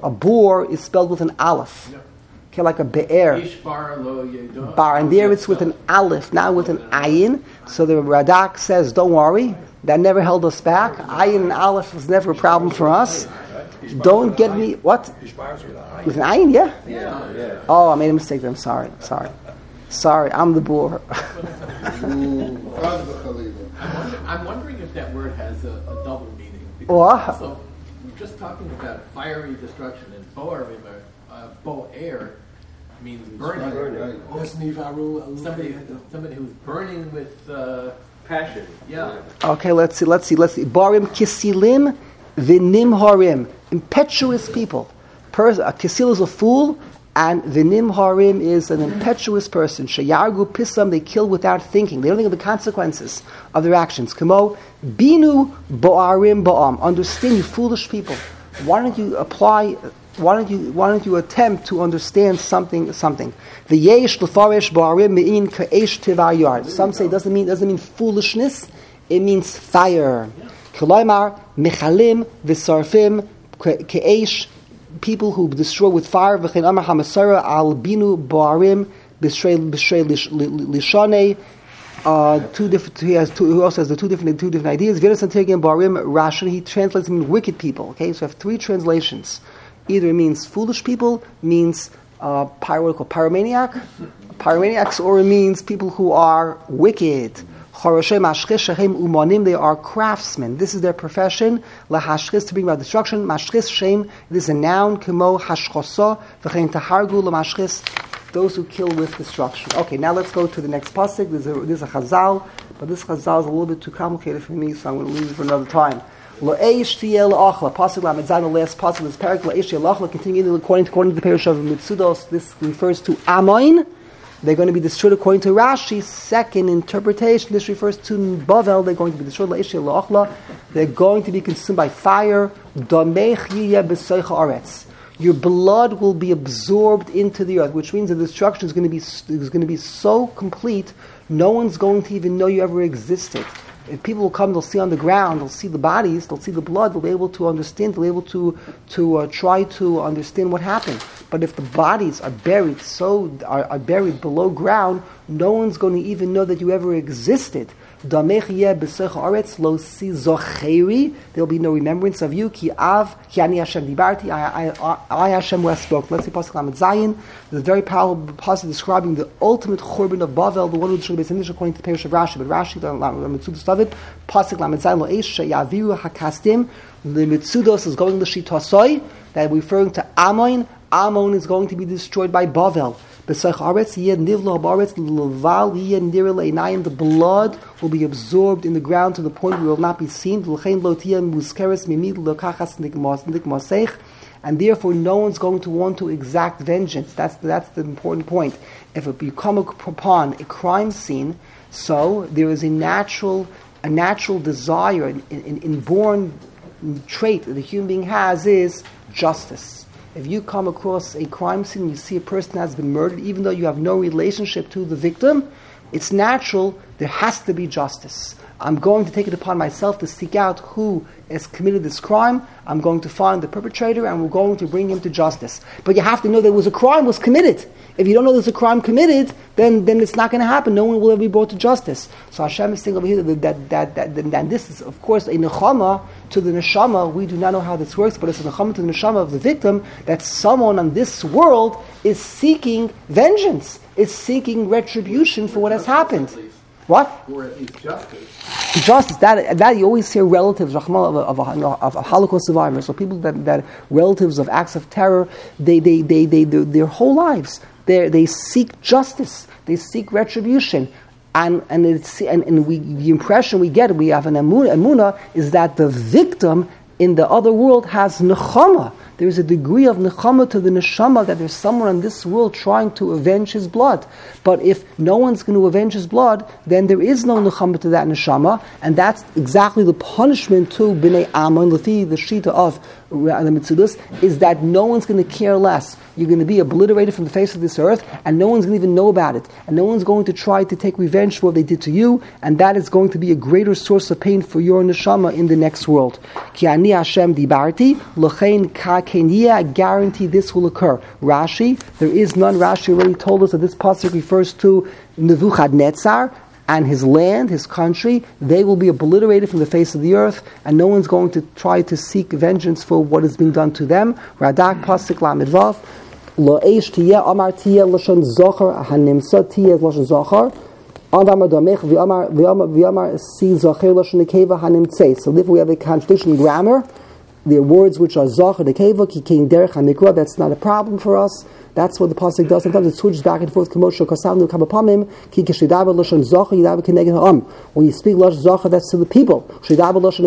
A bor is spelled with an aleph. Yeah. Okay, like a be'er. Ish bar lo yedah. Bar, and there it's with an aleph, not with an ayin. So the Radak says, don't worry, that never held us back. Ayin and aleph was never a problem for us. Don't get me, what? With an ayin, yeah? Yeah, yeah. Oh, I made a mistake there, I'm sorry, sorry. Sorry, I'm the bor. I'm, wonder, I'm wondering if that word has a, a double meaning. Because What? also, we're just talking about fiery destruction, and boar, uh, bo'er means burning. Burning. Somebody, somebody who's burning with uh, Passion. yeah. Okay, let's see, let's see, let's see. Barim kisilim v'nimharim. Impetuous people. Pers- a kisil is a fool, and v'nimharim is an impetuous person. Sheyargu pisam, they kill without thinking. They don't think of the consequences of their actions. Kamo binu bo'arim ba'am. Understand, you foolish people. Why don't you apply, why don't you, why don't you attempt to understand something, something? The yesh l'faresh bo'arim me'in ka'esh tivar yard. Some say it doesn't mean, doesn't mean foolishness, it means fire. K'loimar mechalim v'sarfim ka'esh, people who destroy with fire. V'chein amar hamasara al binu bo'arim b'shrei b'shrei lishonei. Uh, two different. He has two. He also has the two different two different ideas. V'erasantirgim bo'arim rashan. He translates them wicked people. Okay, so we have three translations. Either it means foolish people, means uh, pyro, pyromaniac, pyromaniacs, or it means people who are wicked. They are craftsmen. This is their profession. Lahashchis, to bring about destruction. Mashchis, shame. This is a noun. Kemo hashchosa. V'chein tahargu lamashchis. Those who kill with destruction. Okay, now let's go to the next pasuk. There's a, there's a chazal, but this chazal is a little bit too complicated for me, so I'm going to leave it for another time. Lo'eish tiyeh la'achla. Pasuk la'medzan, the last pasuk of this parak. Lo'eish tiyeh la'achla. Continuing according to, according to the parish of Mitzudos. This refers to Amoin. They're going to be destroyed according to Rashi's second interpretation. This refers to Bavel. They're going to be destroyed. Lo'eish tiyeh la'achla. They're going to be consumed by fire. Damech yiyeh b'soicha aretz. Your blood will be absorbed into the earth, which means the destruction is going to be is going to be so complete, no one's going to even know you ever existed. If people will come, they'll see on the ground, they'll see the bodies, they'll see the blood, they'll be able to understand, they'll be able to to uh, try to understand what happened. But if the bodies are buried so are, are buried below ground, no one's going to even know that you ever existed. There will be no remembrance of you. Ki av, ki ani Hashem dibarti, I, I, I Hashem who has spoken. Let's see Pasuk Lamed Zayin. There's a very powerful passage describing the ultimate Churban of Bavel, the one who should be finished according to the parish of Rashi. But Rashi, the Mitzudos David, Pasuk Lamed Zayin, lo eish sheyaviru hakastim. The Mitzudos is going to Shitasoi, that referring to Ammon. Ammon is going to be destroyed by Bavel. The blood will be absorbed in the ground to the point where it will not be seen. And therefore no one's going to want to exact vengeance. That's the, that's the important point. If you come upon a crime scene, so there is a natural a natural desire, an, an inborn trait that the human being has is justice. If you come across a crime scene and you see a person has been murdered, even though you have no relationship to the victim, it's natural, there has to be justice. I'm going to take it upon myself to seek out who has committed this crime. I'm going to find the perpetrator and we're going to bring him to justice. But you have to know there was a crime was committed. If you don't know there's a crime committed, then, then it's not going to happen. No one will ever be brought to justice. So Hashem is saying over here that, that, that, that, that, that this is, of course, a nechama to the neshama. We do not know how this works, but it's a nechama to the neshama of the victim that someone on this world is seeking vengeance, is seeking retribution for what has happened. What? Or at least justice. Justice. That that you always hear relatives of a, of a, of a Holocaust survivors, or people that, that relatives of acts of terror. They they they they, they their whole lives they they seek justice. They seek retribution, and and it's and, and we the impression we get we have an emuna, emuna is that the victim in the other world has nechama. There is a degree of nechama to the neshama that there's someone in this world trying to avenge his blood. But if no one's going to avenge his blood, then there is no nechama to that neshama, and that's exactly the punishment to Bnei Ammon, the shita of and the Mitzudus, is that no one's going to care less. You're going to be obliterated from the face of this earth, and no one's going to even know about it. And no one's going to try to take revenge for what they did to you, and that is going to be a greater source of pain for your neshama in the next world. Ki ani Hashem dibarti, l'chein ka'kenia, I guarantee this will occur. Rashi, there is none. Rashi already told us that this pasuk refers to Nebuchadnezzar and his land, his country. They will be obliterated from the face of the earth, and no one's going to try to seek vengeance for what is being done to them. Radak pasuk lamed vav, lo eish tiyeh amar tiyeh lashon zochar hanimsa tiyeh lashon zochar. So therefore we have a contradiction in grammar. The words which are zachar, the keva, ki king derech hamikra, that's not a problem for us. That's what the pasuk does. Sometimes it switches back and forth. When you speak lashon zachar, that's to the people. So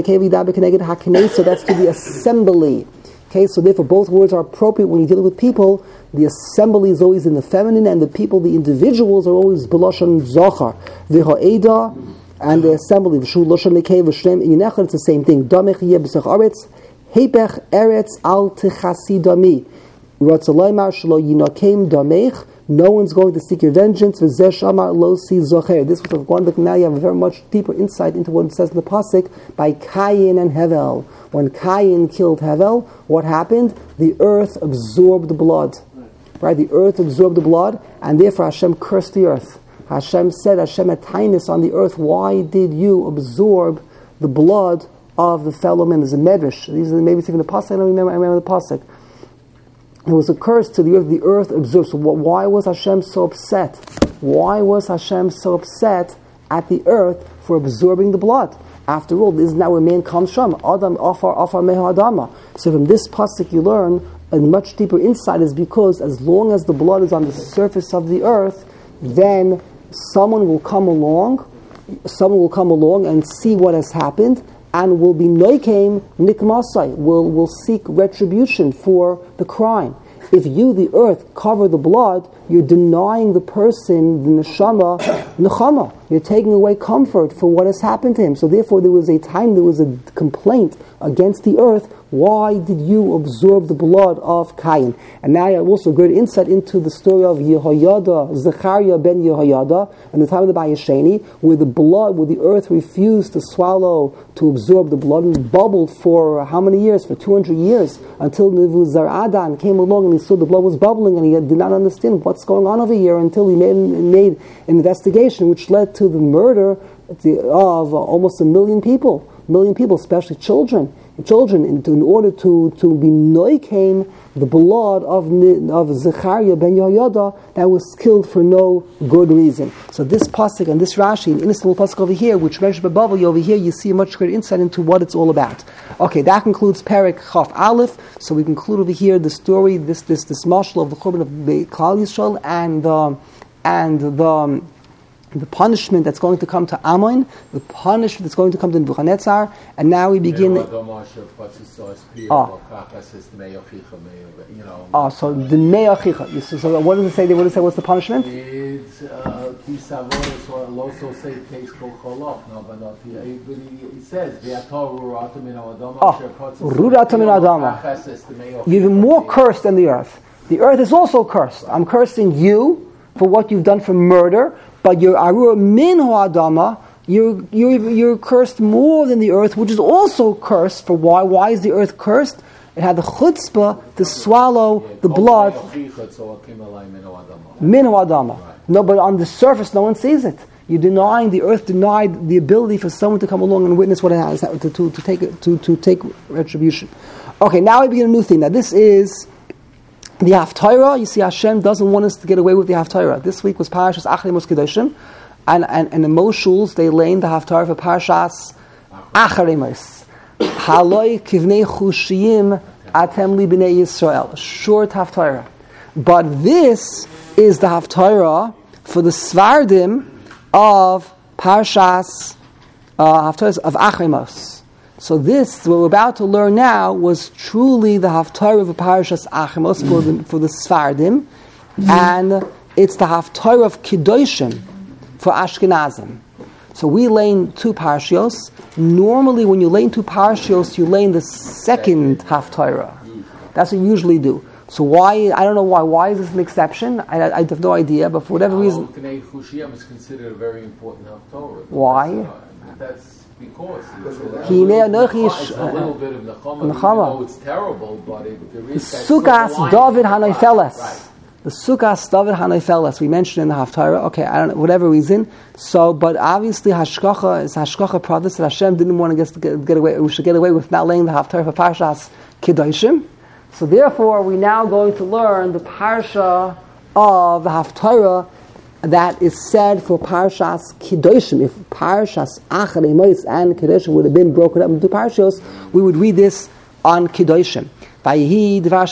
that's to the assembly. Okay, so therefore both words are appropriate when you're dealing with people. The assembly is always in the feminine, and the people, the individuals, are always b'lashon zachar. V'ha'eda, and the assembly, v'shu lashon nekeva v'shem inechet, it's the same thing. Damech yeh b'sach aretz, heipech eretz al tichasi dami. Ratzalaymar shelo yinakem damech. No one's going to seek your vengeance. V'zeh shamar lo si zocher. This was one, but now you have a very much deeper insight into what it says in the pasuk by Cain and Hevel. When Cain killed Hevel, what happened? The earth absorbed the blood. Right? The earth absorbed the blood, and therefore Hashem cursed the earth. Hashem said, Hashem had kindness on the earth. Why did you absorb the blood of the fellow men? There's a medrash. These are maybe it's even the pasuk. I don't remember. I remember the pasuk. It was a curse to the earth. The earth absorbed. So why was Hashem so upset? Why was Hashem so upset at the earth for absorbing the blood? After all, this is not where man comes from. Adam, afar, afar meha adama. So from this pasuk you learn a much deeper insight is because as long as the blood is on the surface of the earth, then someone will come along, someone will come along and see what has happened, and will be noikem nikmasai, will will seek retribution for the crime. If you, the earth, cover the blood, you're denying the person, the neshama, nechama. You're taking away comfort for what has happened to him. So therefore there was a time, there was a complaint against the earth. Why did you absorb the blood of Cain? And now you have also great insight into the story of Yehoyada, Zechariah ben Yehoyada, and the time of the Bayesheni, where the blood, where the earth refused to swallow, to absorb the blood, and bubbled for how many years? For two hundred years, until Nebuzaradan came along and he saw the blood was bubbling, and he did not understand what's going on over here until he made, made an investigation which led to the murder of almost a million people, million people, especially children. Children, in, in order to, to be noikem the blood of of Zechariah ben Yehoyada that was killed for no good reason. So this pasuk and this Rashi, an innocent little pasuk over here, which mentioned by Bavli over here, you see a much greater insight into what it's all about. Okay, that concludes Perek Chaf Aleph. So we conclude over here the story, this this this marshal of the Churban of Klal Yisrael and the and the. the punishment that's going to come to Ammon, the punishment that's going to come to Nebuchadnezzar, and now we begin. Oh, oh so the Me'achicha. So, so what does it say? What does it say? What's the punishment? It's uh, he says oh, you're even more cursed than the earth. The earth is also cursed. I'm cursing you for what you've done for murder. But you're arur min ha'adama, you're, you're, you're cursed more than the earth, which is also cursed. For why? Why is the earth cursed? It had the chutzpah to swallow the blood. Min ha'adama. No, but on the surface, no one sees it. You're denying, the earth denied the ability for someone to come along and witness what it has, to, to, to, take, to, to take retribution. Okay, now we begin a new thing. Now this is the Haftarah. You see, Hashem doesn't want us to get away with the Haftarah. This week was Parashas Acharei Mos Kedoshim, and and and the Moshuls they laid the Haftarah for Parashas Acharei Mos. Haloi kivnei chushiyim atem li bnei Yisrael. Short Haftarah, but this is the Haftarah for the Svardim of Parashas uh, Haftarah of Acharei Mos. So this, what we're about to learn now, was truly the Haftarah of Parashas Acharei Mos for the, for the Sfardim, and it's the Haftarah of Kedoshim for Ashkenazim. So we lane two parshios. Normally, when you lane two parshios, you lane the second haftarah. That's what you usually do. So why? I don't know why. Why is this an exception? I, I have no idea. But for whatever reason, Knei Chushiyam is considered a very important haftarah. Why? That's, uh, that's because it's, it's, Hinei a, Anochi little, it's a little bit of nechama. Even though it's terrible, but it, there is that Sukas silver David lining. Hanoifeles. Right. The Sukas David Hanoifeles we mentioned in the Haftarah. Okay, I don't know, whatever reason. So, but obviously Hashkacha is Hashkacha Pradas that Hashem didn't want to get, get away. We should get away with not laying the Haftarah for Parshas Kedoshim. So therefore, we're now going to learn the Parsha of the Haftarah that is said for Parshas Kedoshim. If Parshas Acharei Mos and Kedoshim would have been broken up into parshas, we would read this on Kedoshim. Vayihi Dvar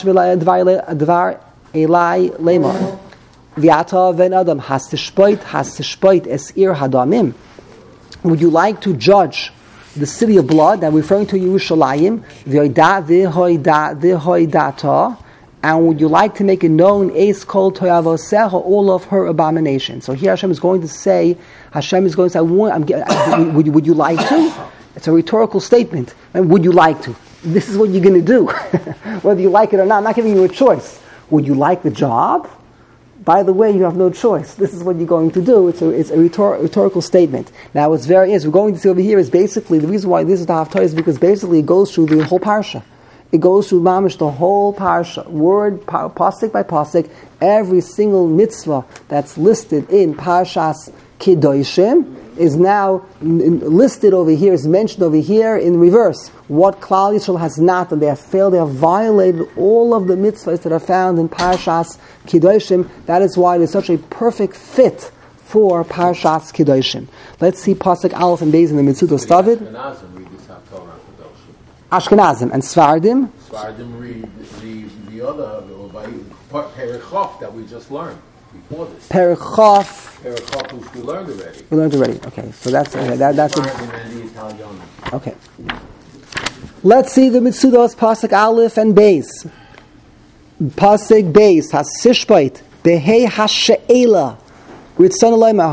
Dvar Elai Lemar Viata Ven Adam has to shpoit has to shpoit es ir hadamim. Would you like to judge the city of blood? That we're referring to Yerushalayim. V'hoida v'hoida v'hoidata. And would you like to make it known es kol toyavosecha, all of her abominations? So here Hashem is going to say, Hashem is going to say, I'm, would, you, would you like to? It's a rhetorical statement. And would you like to? This is what you're going to do. Whether you like it or not, I'm not giving you a choice. Would you like the job? By the way, you have no choice. This is what you're going to do. It's a, it's a rhetor- rhetorical statement. Now, what's very is we're going to see over here is basically the reason why this is the Haftarah is because basically it goes through the whole parsha. It goes through mamish the whole parsha, word pa- pasuk by pasuk, every single mitzvah that's listed in Parshas Kedoshim is now n- listed over here, is mentioned over here in reverse. What Klal Yisrael has not done, they have failed, they have violated all of the mitzvahs that are found in Parshas Kedoshim. That is why it is such a perfect fit for Parshas Kedoshim. Let's see pasuk Aleph and Beis in the Mitzvot David. Ashkenazim read this haftarah Kedoshim. Ashkenazim and Sfardim. Sfardim read the, the other Perichof that we just learned before this. Perichof. Perichof, which we learned already. We learned already. Okay, so that's okay, that, that's a, Sfardim and the Italian. okay. Let's see the Mitzudos pasuk Aleph and Beis. Pasuk Beis has sishbait behei hashe'ela. Would you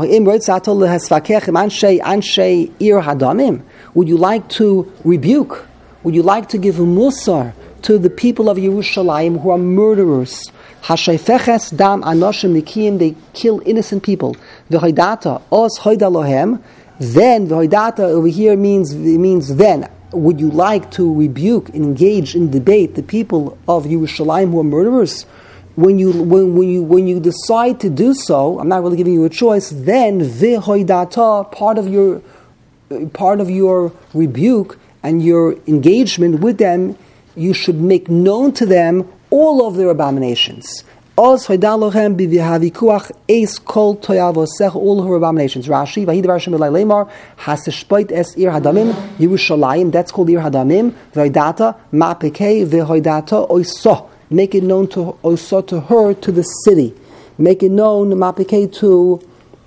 like to rebuke? Would you like to give a musar to the people of Yerushalayim who are murderers? Hashayfeches dam anoshim nikiyim, they kill innocent people. V'hoidata os hoida lohem. Then v'hoidata over here means means then. Would you like to rebuke, engage in debate the people of Yerushalayim who are murderers? When you when, when you when you decide to do so, I'm not really giving you a choice. Then v'hoidata, part of your part of your rebuke and your engagement with them, you should make known to them all of their abominations. Os hoidalochem b'v'havikuach es kol toyavosech, all her abominations. Rashi v'hidavar Hashem elai lemar haseshpoit es ir hadamim Yerushalayim. That's called ir hadamim. V'hoidata ma'pekei v'hoidata oiso. Make it known to oiso, to her, to the city. Make it known ma'pekei to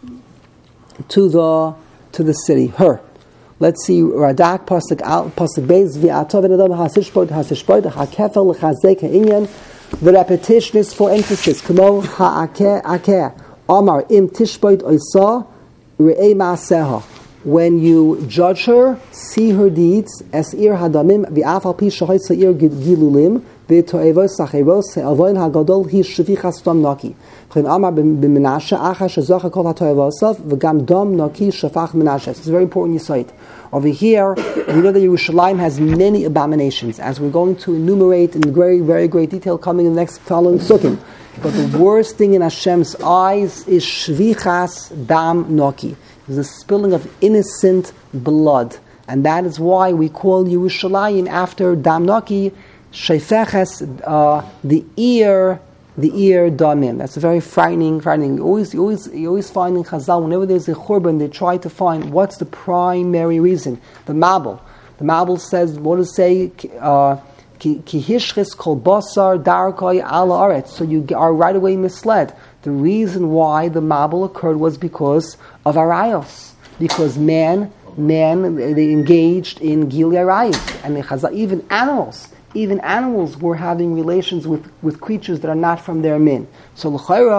to the to the city. Her. Let's see Radak pasuk al pasuk beis v'atov v'nadam haseshpoit haseshpoit hakefel l'chazek ha'inyan. The repetition is for emphasis. Kamo ha'akeh akeh. Amar im tishpoit oisa re'ei ma'aseha. When you judge her, see her deeds. Es ir hadamim v'afal pi shahoysa ir gilulim v'to'evos sacheros ha'avoin ha'gadol hi shvichas dam naki. V'chem amar b'menashe achar shezocha kol ha'to'evosav v'gam dam naki shafach menashe. It's a very important yesod. Over here, we know that Yerushalayim has many abominations, as we're going to enumerate in very, very great detail coming in the next following sukkim. But the worst thing in Hashem's eyes is shvichas dam noki, is the spilling of innocent blood, and that is why we call Yerushalayim after dam noki, shefeches, uh, the ear. The ear damim. That's a very frightening, frightening. You always, you always, you always find in Chazal, whenever there's a churban, they try to find what's the primary reason. The Mabul. The Mabul says, what does it say? Ki hishchis kol basar darkoi ala aretz. So you are right away misled. The reason why the Mabul occurred was because of arayos. Because man, man, they engaged in gil arayos. And in Chazal, even animals. Even animals were having relations with, with creatures that are not from their min. So l'chayra,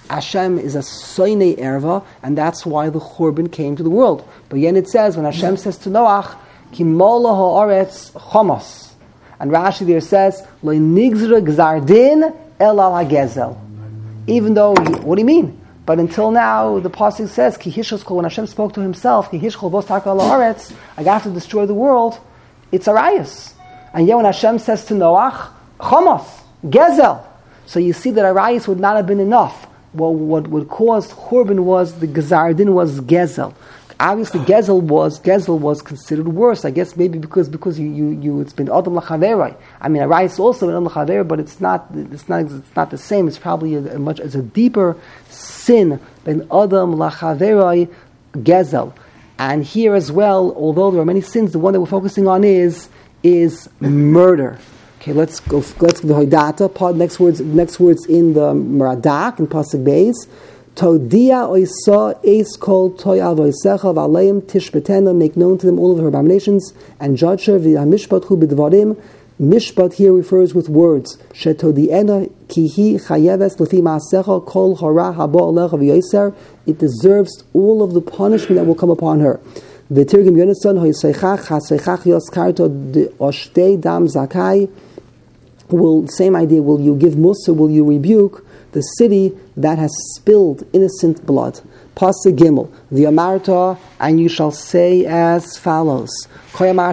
Hashem is a soinei erva, and that's why the Churban came to the world. But then it says, when Hashem says to Noach, Ki mola ha'aretz chomos. And Rashi there says, Lo nigzra gzar din el al hagezel. Even though, what do you mean? But until now, the pasuk says, Ki hishchol, when Hashem spoke to himself, Ki hishchol vos taka al ha'aretz, I have to destroy the world, it's arayos. And yet when Hashem says to Noach, chomos, gezel. So you see that arayos would not have been enough. Well, what would cause Churban was the Gezar Din was Gezel. Obviously, Gezel was Gezel was considered worse. I guess maybe because because you, you, you it's been Adam Lachaverai. I mean, Arayis is also an Adam Lachaverai, but it's not it's not it's not the same. It's probably a, a much it's a deeper sin than Adam Lachaverai Gezel. And here as well, although there are many sins, the one that we're focusing on is is murder. Okay, let's go. Let's go the Hoydata. Next words. Next words in the Maradak in Pasuk Beis. Todia oisa eis kol toy avoisecha v'aleim tishbetena. Make known to them all of her abominations and judge her. V'hamishpat hu b'dvarim. Mishpat here refers with words. Shetodiena kihi chayeves lefi maasecha kol hara haba alecha v'yoser. It deserves all of the punishment that will come upon her. The Tirgim Yonason hoiseichach haseichach yoskarto de oshtei dam zakai. Will same idea? Will you give mussar? Will you rebuke the city that has spilled innocent blood? Pasuk Gimel, the Amarta, and you shall say as follows: You are a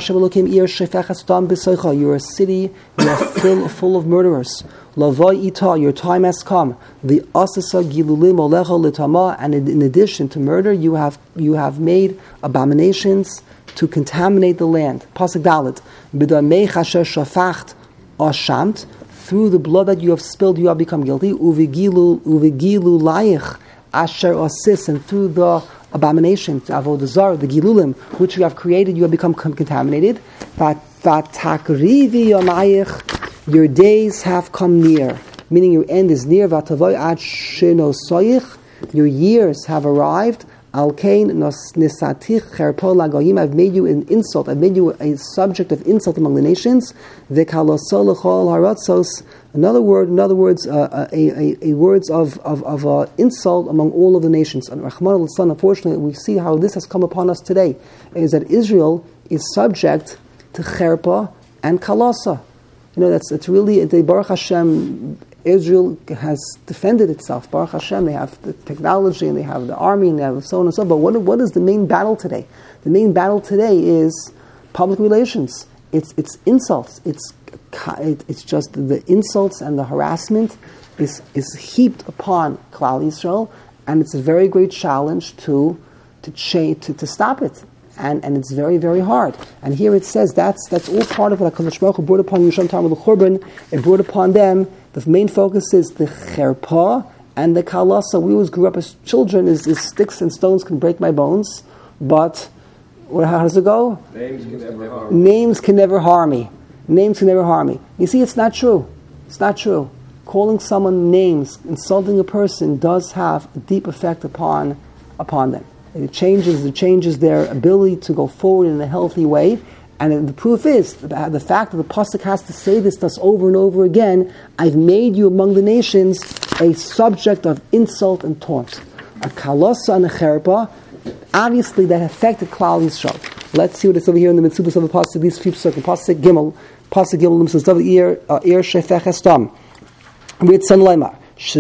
city, you are full, full of murderers. Lavoi ita, your time has come. The asasa gilulim olecha litama, and in addition to murder, you have you have made abominations to contaminate the land. Pasuk Dalet, b'damei chasher shafacht. Ashamt, through the blood that you have spilled, you have become guilty. Uvigilu, uvigilu laich, asher osis, and through the abomination, avodah zarah, the gilulim, which you have created, you have become contaminated. Vatakrivi yomayich, your days have come near, meaning your end is near. Vatavoy ad shenosoyich, your years have arrived. Alkein nisatich cherpo lagoyim. I've made you an insult. I've made you a subject of insult among the nations. V'kalosol l'chol haratzos. Another word, in other words, uh, a, a, a words of of, of uh, insult among all of the nations. And Rahman al-San, unfortunately, we see how this has come upon us today. Is that Israel is subject to cherpa and kalasa. You know, that's it's really the Baruch Hashem. Israel has defended itself. Baruch Hashem, they have the technology and they have the army and they have so on and so on. But what, what is the main battle today? The main battle today is public relations. It's it's insults. It's it's just the insults and the harassment is is heaped upon Klal Yisrael, and it's a very great challenge to to change to, to stop it. And and it's very, very hard. And here it says that's that's all part of what HaKadosh Baruch Hu brought upon Yisham Tam with the Churban. It brought upon them. The main focus is the cherpa and the kalasa. We always grew up as children, is, is sticks and stones can break my bones, but well, how does it go? Names can never harm me. Names can never harm me. Names can never harm me. You see, it's not true. It's not true. Calling someone names, insulting a person, does have a deep effect upon upon them. It changes, it changes their ability to go forward in a healthy way. And the proof is, the fact that the Pasuk has to say this to us over and over again, I've made you among the nations a subject of insult and taunt. A kalasa and a cherpa, obviously that affected Klal Yisrael. Let's see what it's over here in the Mitzvahs of the Pasuk, these few circles. Pasuk Gimel, Pasuk Gimel, says, Ir shefech estam. With San Leimar.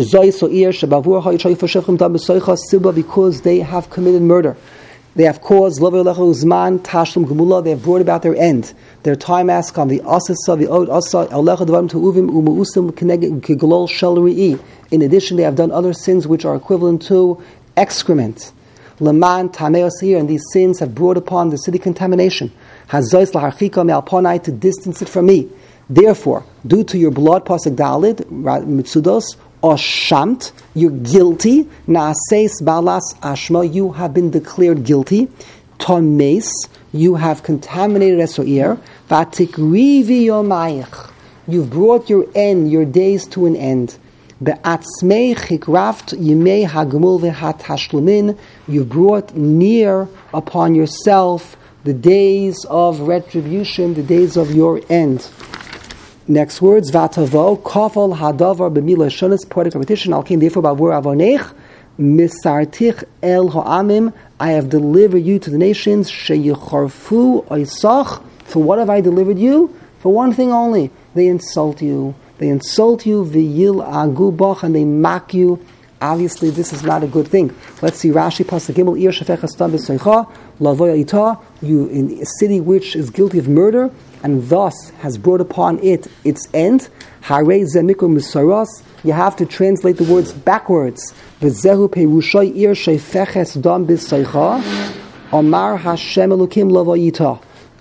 Because they have committed murder. They have caused Uzman, Tashlum, Gemula, they have brought about their end. Their time has come. The Asasa, the Od Asa, Alecha Dvarim to Uvim, Umuusim, Kigolol, Shalri'i. In addition, they have done other sins which are equivalent to excrement. Laman, Tameos here, and these sins have brought upon the city contamination. Hazois Laharchika Me'alponai, to distance it from me. Therefore, due to your blood, Pasuk Dalid, Mitzudos, Oshamt, you're guilty. Naaseis balas ashma, you have been declared guilty. Tomes, you have contaminated Esoir. Vatikrivi yomayich, you've brought your end, your days to an end. Be'atzmei chikraft yimei hagmul v'hatashlumin, you've brought near upon yourself the days of retribution, the days of your end. Next words, Vatavo, Kafal Hadavar B'mila Shonis, poetic repetition, Al Kain therefore Bavur Avonech, Misartich El Ha'amim, I have delivered you to the nations, Sheyicharfu Oisach, for what have I delivered you? For one thing only, they insult you. They insult you, V'yil Agubach, and they mock you. Obviously, this is not a good thing. Let's see Rashi, Pasuk Gimel, Ir Shefech Astam B'Soicha, Lavoy Ita, you in a city which is guilty of murder, and thus has brought upon it its end. Harei Zemikur Misaros, you have to translate the words backwards. V'zehu Perushay Ir Shefech Astam B'Soicha, Omar Hashem Elokim Lavoy Ita.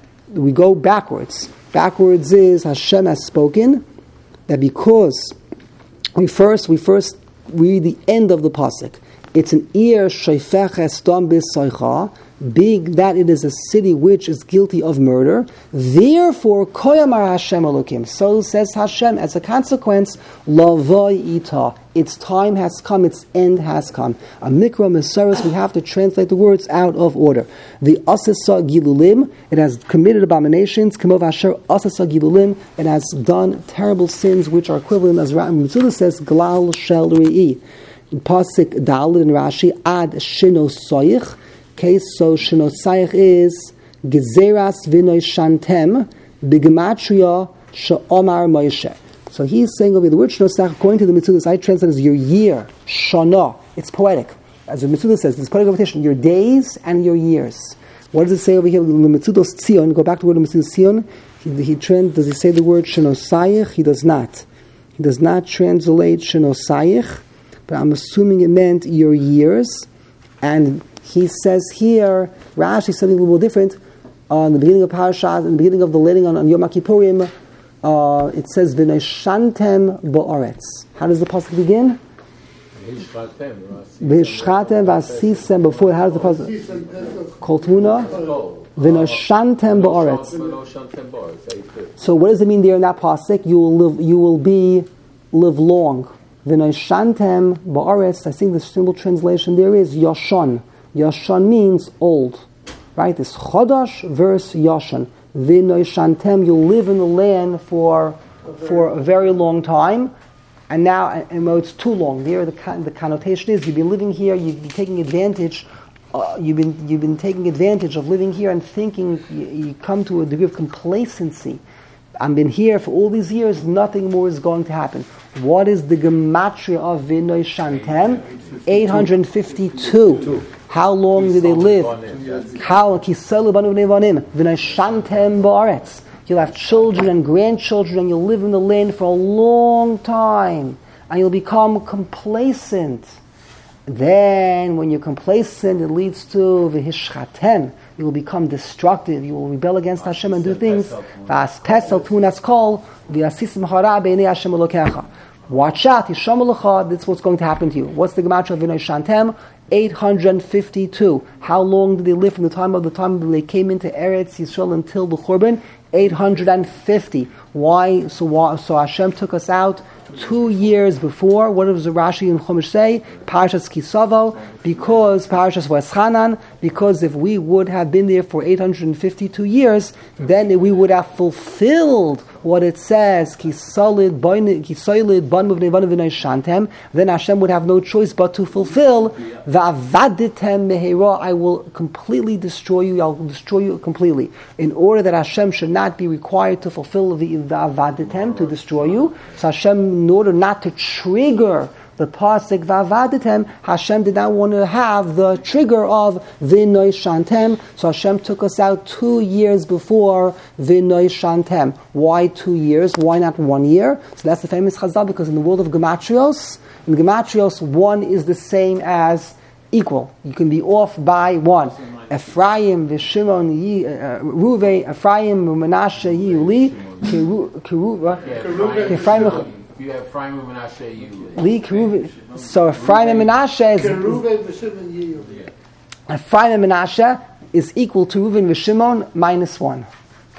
We go backwards. Backwards is Hashem has spoken that because we first we first read the end of the pasuk. It's an ir sheifech estam b'soicha, big that it is a city which is guilty of murder. Therefore, koyamar Hashem Elokim. So says Hashem. As a consequence, lavoi ita. Its time has come. Its end has come. A mikra mesaros. We have to translate the words out of order. The asasa gilulim. It has committed abominations. Kamov asher asasa gilulim. It has done terrible sins which are equivalent, as Mitzvah says, glal shel re'i. In pasuk Daled in Rashi, ad shino soich. Case so shinosayich is gezeras v'noy shantem b'gematria she'omar Moshe. So he's saying over the word shinosayich, according to the Mitzvah, I translate as your year, shana. It's poetic. As the Mitzvah says, it's poetic repetition, your days and your years. What does it say over here? The Mitzvah Tzion, go back to the word Mitzvah Tzion, he, he trans, does he say the word shinosayich? He does not. He does not translate shinosayich, but I'm assuming it meant your years. And he says here, Rashi something a little different. Uh, in the beginning of Parashat, in the beginning of the letting on, on Yom Kippurim, uh, it says V'neshantem ba'aretz. How does the pasuk begin? V'shchatem v'asisem. Before, how does the pasuk? Kol tmuna. V'neshantem ba'aretz. So what does it mean there in that pasuk? You will live. You will be live long. V'neshantem ba'aretz. I think the simple translation there is Yashon. Yashan means old, right? This Chodosh verse Yashan. V'noy shantem, you'll live in the land for for a very long time, and now, and well, it's too long. There, the the connotation is you've been living here, you've been taking advantage, uh, you've been you've been taking advantage of living here and thinking you, you come to a degree of complacency. I've been here for all these years, nothing more is going to happen. What is the gematria of V'noy shantem? eight hundred fifty-two. How long did they live? How you'll have children and grandchildren, and you'll live in the land for a long time, and you'll become complacent. Then, when you're complacent, it leads to v'hishchaten. You will become destructive. You will rebel against Hashem and do things. Watch out, that's what's going to happen to you. What's the gematria of V'noy shantem? eight hundred fifty-two. How long did they live from the time of the time when they came into Eretz Yisrael until the Churban? eight hundred fifty. Why? So, why, so Hashem took us out two years before. What does the Rashi and Chumash say? Parashas Kisavo. Because Parashas V'eschanan. Because if we would have been there for eight hundred fifty-two years, then we would have fulfilled what it says, Kisolid Ban Shantem, then Hashem would have no choice but to fulfill Va'avaditem Mehera, I will completely destroy you, I'll destroy you completely. In order that Hashem should not be required to fulfill the Va'avaditem, to destroy you, so Hashem, in order not to trigger the pasuk Va'avaditem, Hashem did not want to have the trigger of V'noy shantem, so Hashem took us out two years before V'noy shantem. Why two years? Why not one year? So that's the famous Chazal, because in the world of Gematrios, in Gematrios, one is the same as equal. You can be off by one. Ephraim v'Shimon Yi, uh, Ruve, Ephraim v'Menashe Yuli, Ephraim. You have Ephraim and Menashe, you Li Keruv. So Ephraim and Menashe is Ephraim and Menashe is equal to Reuven v'Shimon minus one.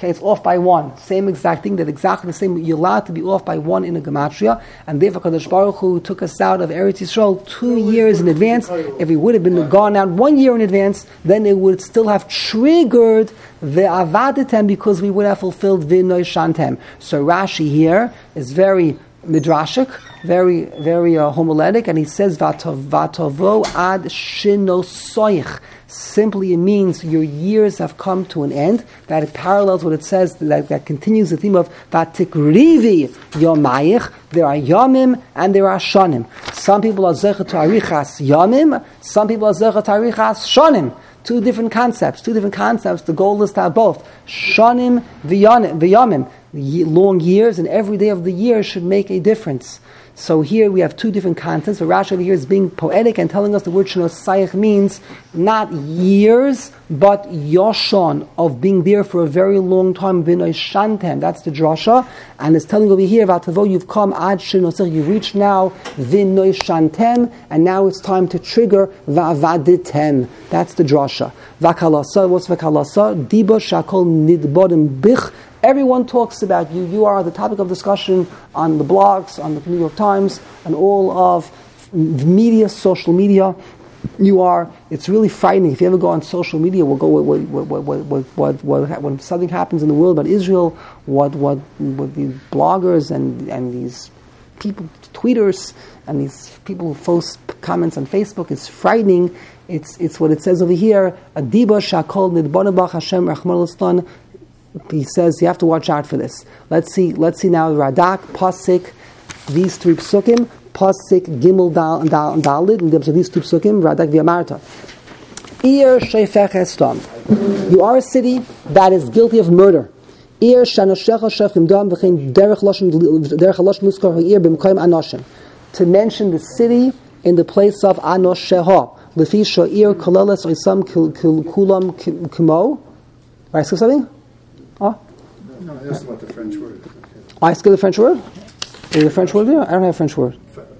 Okay, it's off by one. Same exact thing, that exactly the same. You're allowed to be off by one in a gematria, and therefore Kadosh Baruch Hu took us out of Eretz Yisrael two years in advance. If we would have been gone out one year in advance, then it would still have triggered the avaditem because we would have fulfilled v'noy shantem. So Rashi here is very midrashic, very, very uh, homiletic, and he says "Vatavo ad shinosoich." Simply, it means your years have come to an end. That it parallels what it says. That, that continues the theme of "Vatikrivi yomayich." There are yomim and there are shonim. Some people are zecher tarichas yomim. Some people are zecher tarichas shonim. Two different concepts. Two different concepts. The goal is to have both shonim v'yomim. Long years, and every day of the year should make a difference. So here we have two different contents. So Rashi over here is being poetic and telling us the word Shnosayich means not years, but yoshon, of being there for a very long time. V'noy shantem, that's the drasha. And it's telling over here, Vatavo, you've come ad Shnosayich, you've reached now v'noy shantem, and now it's time to trigger va'avaditem. That's the drasha. Vakalasa, what's vakalasa? Diba shakol nidbodim bich. Everyone talks about you. You are the topic of discussion on the blogs, on the New York Times, and all of media, social media. You are. It's really frightening. If you ever go on social media, we'll go what what what what what, what, what when something happens in the world about Israel. What what what these bloggers and and these people, tweeters, and these people who post comments on Facebook. It's frightening. It's it's what it says over here. Adiba shakol nidbonabach Hashem rachman l'stan. He says you have to watch out for this. Let's see. Let's see now. Radak, Pasik, these three psukim. Pasik, Gimel, Dal, and Dal, and Dalid. And so these two psukim. Radak v'Amarta. Ir sheifech estam. You are a city that is guilty of murder. Ir shanoshecha shefim dam v'chein derech lashon derech lashon muskar ha'ir b'mkoyim anoshim. To mention the city in the place of anosheha. Lefi sha'ir koleles oisam kulam kumo. Right. So something. Oh? No, I asked about the French word. I asked the French word? Is there a French word there? I don't have a French word.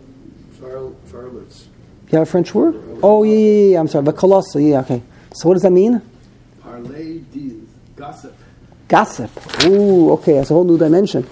Farlitz. You have a French word? Oh, yeah, yeah, yeah, I'm sorry. But colossal, yeah, okay. So what does that mean? Parley deal. Gossip. Gossip. Ooh, okay, that's a whole new dimension.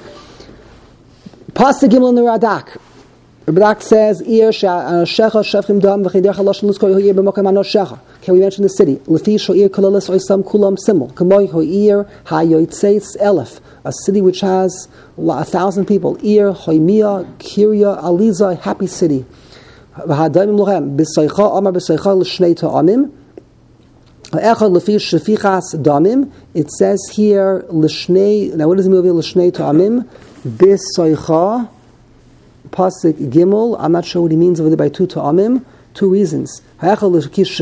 Pasuk Gimel Neradak. Radak says, Ir shecha shefchim dam v'chidercha lashon luskor ho'ir b'mokam anoshecha. Can we mention the city? Lefi sho'ir kololis oisam kulam simul. K'moy ho'ir ha'yoitzeitz elef. A city which has a thousand people. Ir ho'imia kirya aliza, happy city. V'hadayim lochem b'soicha amar b'soicha l'shnei ta'amim. Echad lefi shefichas damim. It says here l'shnei. Now what does it mean l'shnei ta'amim? B'soicha. Pasuk Gimel. I'm not sure what he means over there by two ta'amim. Two reasons. The fact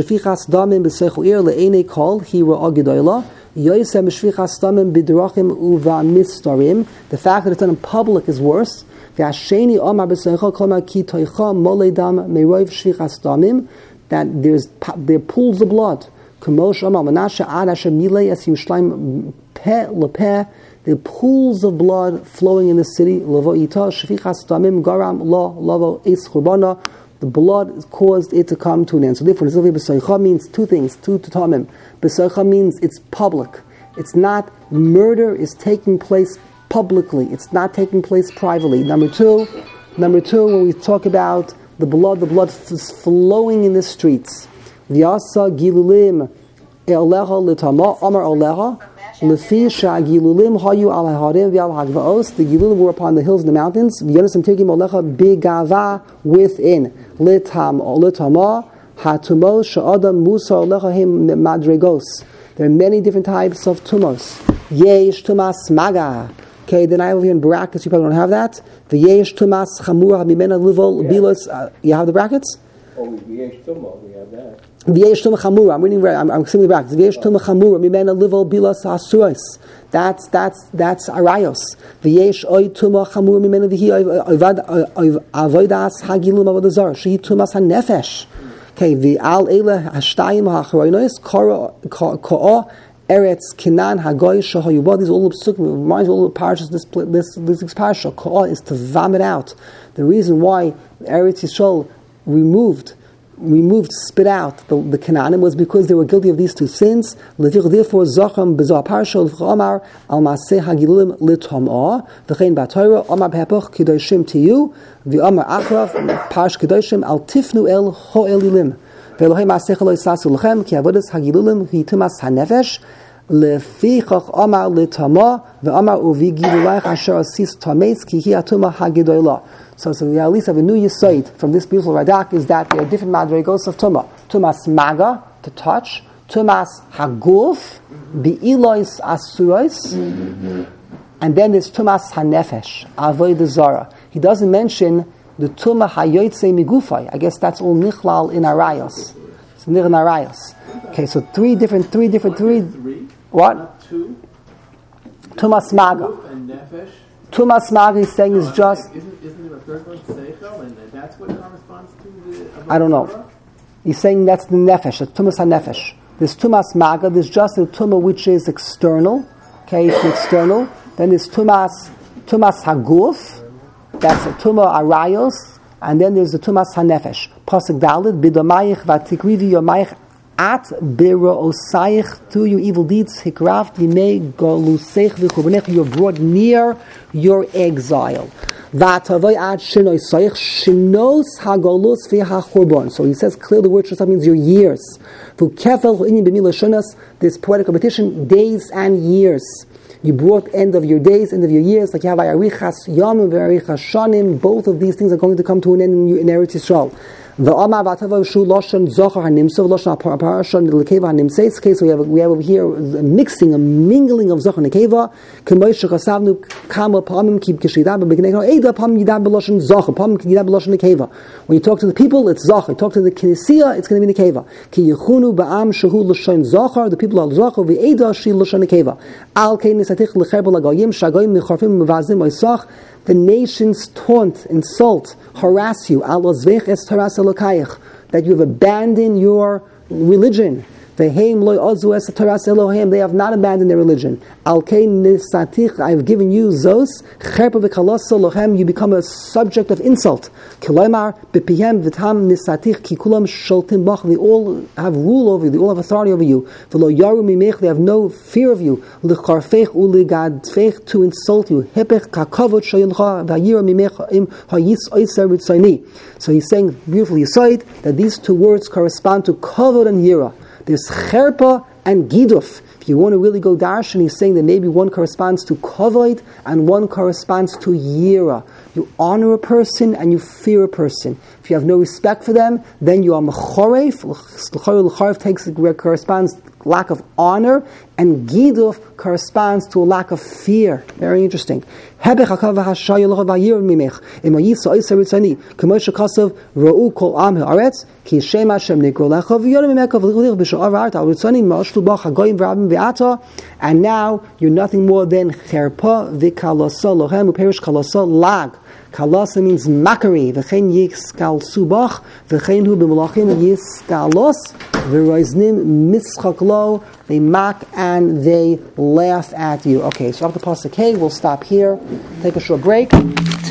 that it's done in public is worse. That there's there pools of blood. The pools of blood flowing in the city. The blood caused it to come to an end. So therefore, B'Soicha means two things, two tamim. B'Soicha means it's public. It's not, murder is taking place publicly. It's not taking place privately. Number two, number two, when we talk about the blood, the blood is flowing in the streets. V'yasa gilulim eleha l'tama, amar oleha, l'fi sha'gilulim hayu al harim v'al hagvaos, the gilulim were upon the hills and the mountains, v'yonisam tigim oleha b'gava, within. Litam litama hatumo sha'adam musa olechahim madregos. There are many different types of tumos. Yesh tumas maga. Okay, then I over here in brackets. You probably don't have that. The yesh tumas chamura mimena livol bilos. You have the brackets. Oh, yesh tumo. We have that. The yesh tuma chamura. I'm reading. I'm, I'm assuming the brackets. The yesh tuma chamura mimena livol bilos asuos. That's that's that's arayos. V'yesh oy tuma chamur mimenu v'hi avodas hagilum avodazar shehi tumas hanefesh. Okay, v'al eile hashtayim ha'achroinos kora ko'o eretz kinan hagoy shahayubah. These all the psukim reminds all the parishes. This this this parasha ko'o is to vomit out. The reason why Eretz Yisrael removed removed, spit out the, the Canaanim was because they were guilty of these two sins. Therefore, Zacham b'Zohar Parsha Amar al Maseh Hagilulim Litomah v'chein b'Torah Amar B'Hepach Kedoshim Tiyu v'Amar Achrav Parsh Kedoshim Al Tifnu El Ho'elilim v'Elohei Masech Lo Yisasu Lechem Ki Avodas Hagilulim Hitumas Hanefesh Lefichach Amar Litomah v'Amar Uvi Gilulayich Asher Asis Tameis Ki Hi Atuma Hagidolah. So, so we at least have a new yesod from this beautiful Radak is that there are different madrigos of Tumah. Tumas Maga, to touch. Tumas Haguf, Be'ilois Asuros. And then there's Tumas Hanefesh, Avodah Zara. He doesn't mention the Tumah Hayotzei Migufai. I guess that's all Nichlal in Arayos. It's Nir in Arayos. Okay, so three different, three different, three. What? Two. Tumas Maga. And Nefesh. Tumas Maga is saying is just. Isn't, isn't there a third one, Seichel, and that's what corresponds to the... I don't know. He's saying that's the Nefesh, that's Tumas HaNefesh. There's Tumas Maga, there's just a Tumah which is external, okay, it's external. Then there's Tumas, Tumas HaGuf, that's a Tumah Arayos, and then there's the Tumas HaNefesh. Pasuk Dalet, Bidomayich Vatikrivi Yomayich At Bira Osayich, to your evil deeds, Hikraft Yimei Golusech V'Churbanech, you're brought near your exile. V'atavay ad shinoi sayich shinos hagolus v'hachurban. So he says clearly the word shosach means your years. V'kefel ho'inyin b'milah shonas, this poetic repetition, days and years. You brought end of your days, end of your years, like you have arichas yamim v'arichas shanim. Both of these things are going to come to an end in, in Eretz Yisrael. The Amar Vatava Shu Loshan Zochar Hanimso Loshan Parashan Lekeva Hanimseis. Okay, so we have we have over here a mixing, a mingling of Zochar and Lekeva. Kemoish Chasavnu Kama Pamim Kib Kishidab Begineko Eda Pam Yidab Loshan Zochar Pam Yidab Loshan Lekeva. When you talk to the people, it's Zochar. Talk to the Knessia, it's going to be Lekeva. Ki Yechunu Ba'am Shehu Loshan Zochar. The people are Zochar. VeEda Shi Loshan Lekeva. Al Kein Nisatich Lecherbel Lagoyim Shagoyim Mecharfim Mevazim Oisach. The nations taunt, insult, harass you, that you have abandoned your religion. They have not abandoned their religion. I have given you zos, you become a subject of insult. They all have rule over you, they all have authority over you. They have no fear of you. To insult you. So he's saying beautifully aside that these two words correspond to kavod and yira. There's cherpa and giduf. If you want to really go darshan, he's saying that maybe one corresponds to kavod and one corresponds to yira. You honor a person and you fear a person. If you have no respect for them, then you are mechoref. L'choref takes corresponds lack of honor, and giduf corresponds to a lack of fear. Very interesting. Hebech hakav v'hashaya l'cha v'yir mimech imayisa oiser ritzani k'moshe kasav ra'u kol am ha'aretz ki shem Hashem nikro lecha v'yor mimeka v'lichulich b'sha'ar v'art al ritzani ma'ashlu b'ach hagoyim v'rabim v'ata, and now you're nothing more than cherpa v'kalasa lohem u'perish kalasa lag. Kalasa means mockery. V'chein yiskal subach v'chein hu b'malachim yiskalos v'roiznim mischak lo. They mock and they laugh at you. Okay, so after Pasuk K, we'll stop here, take a short break.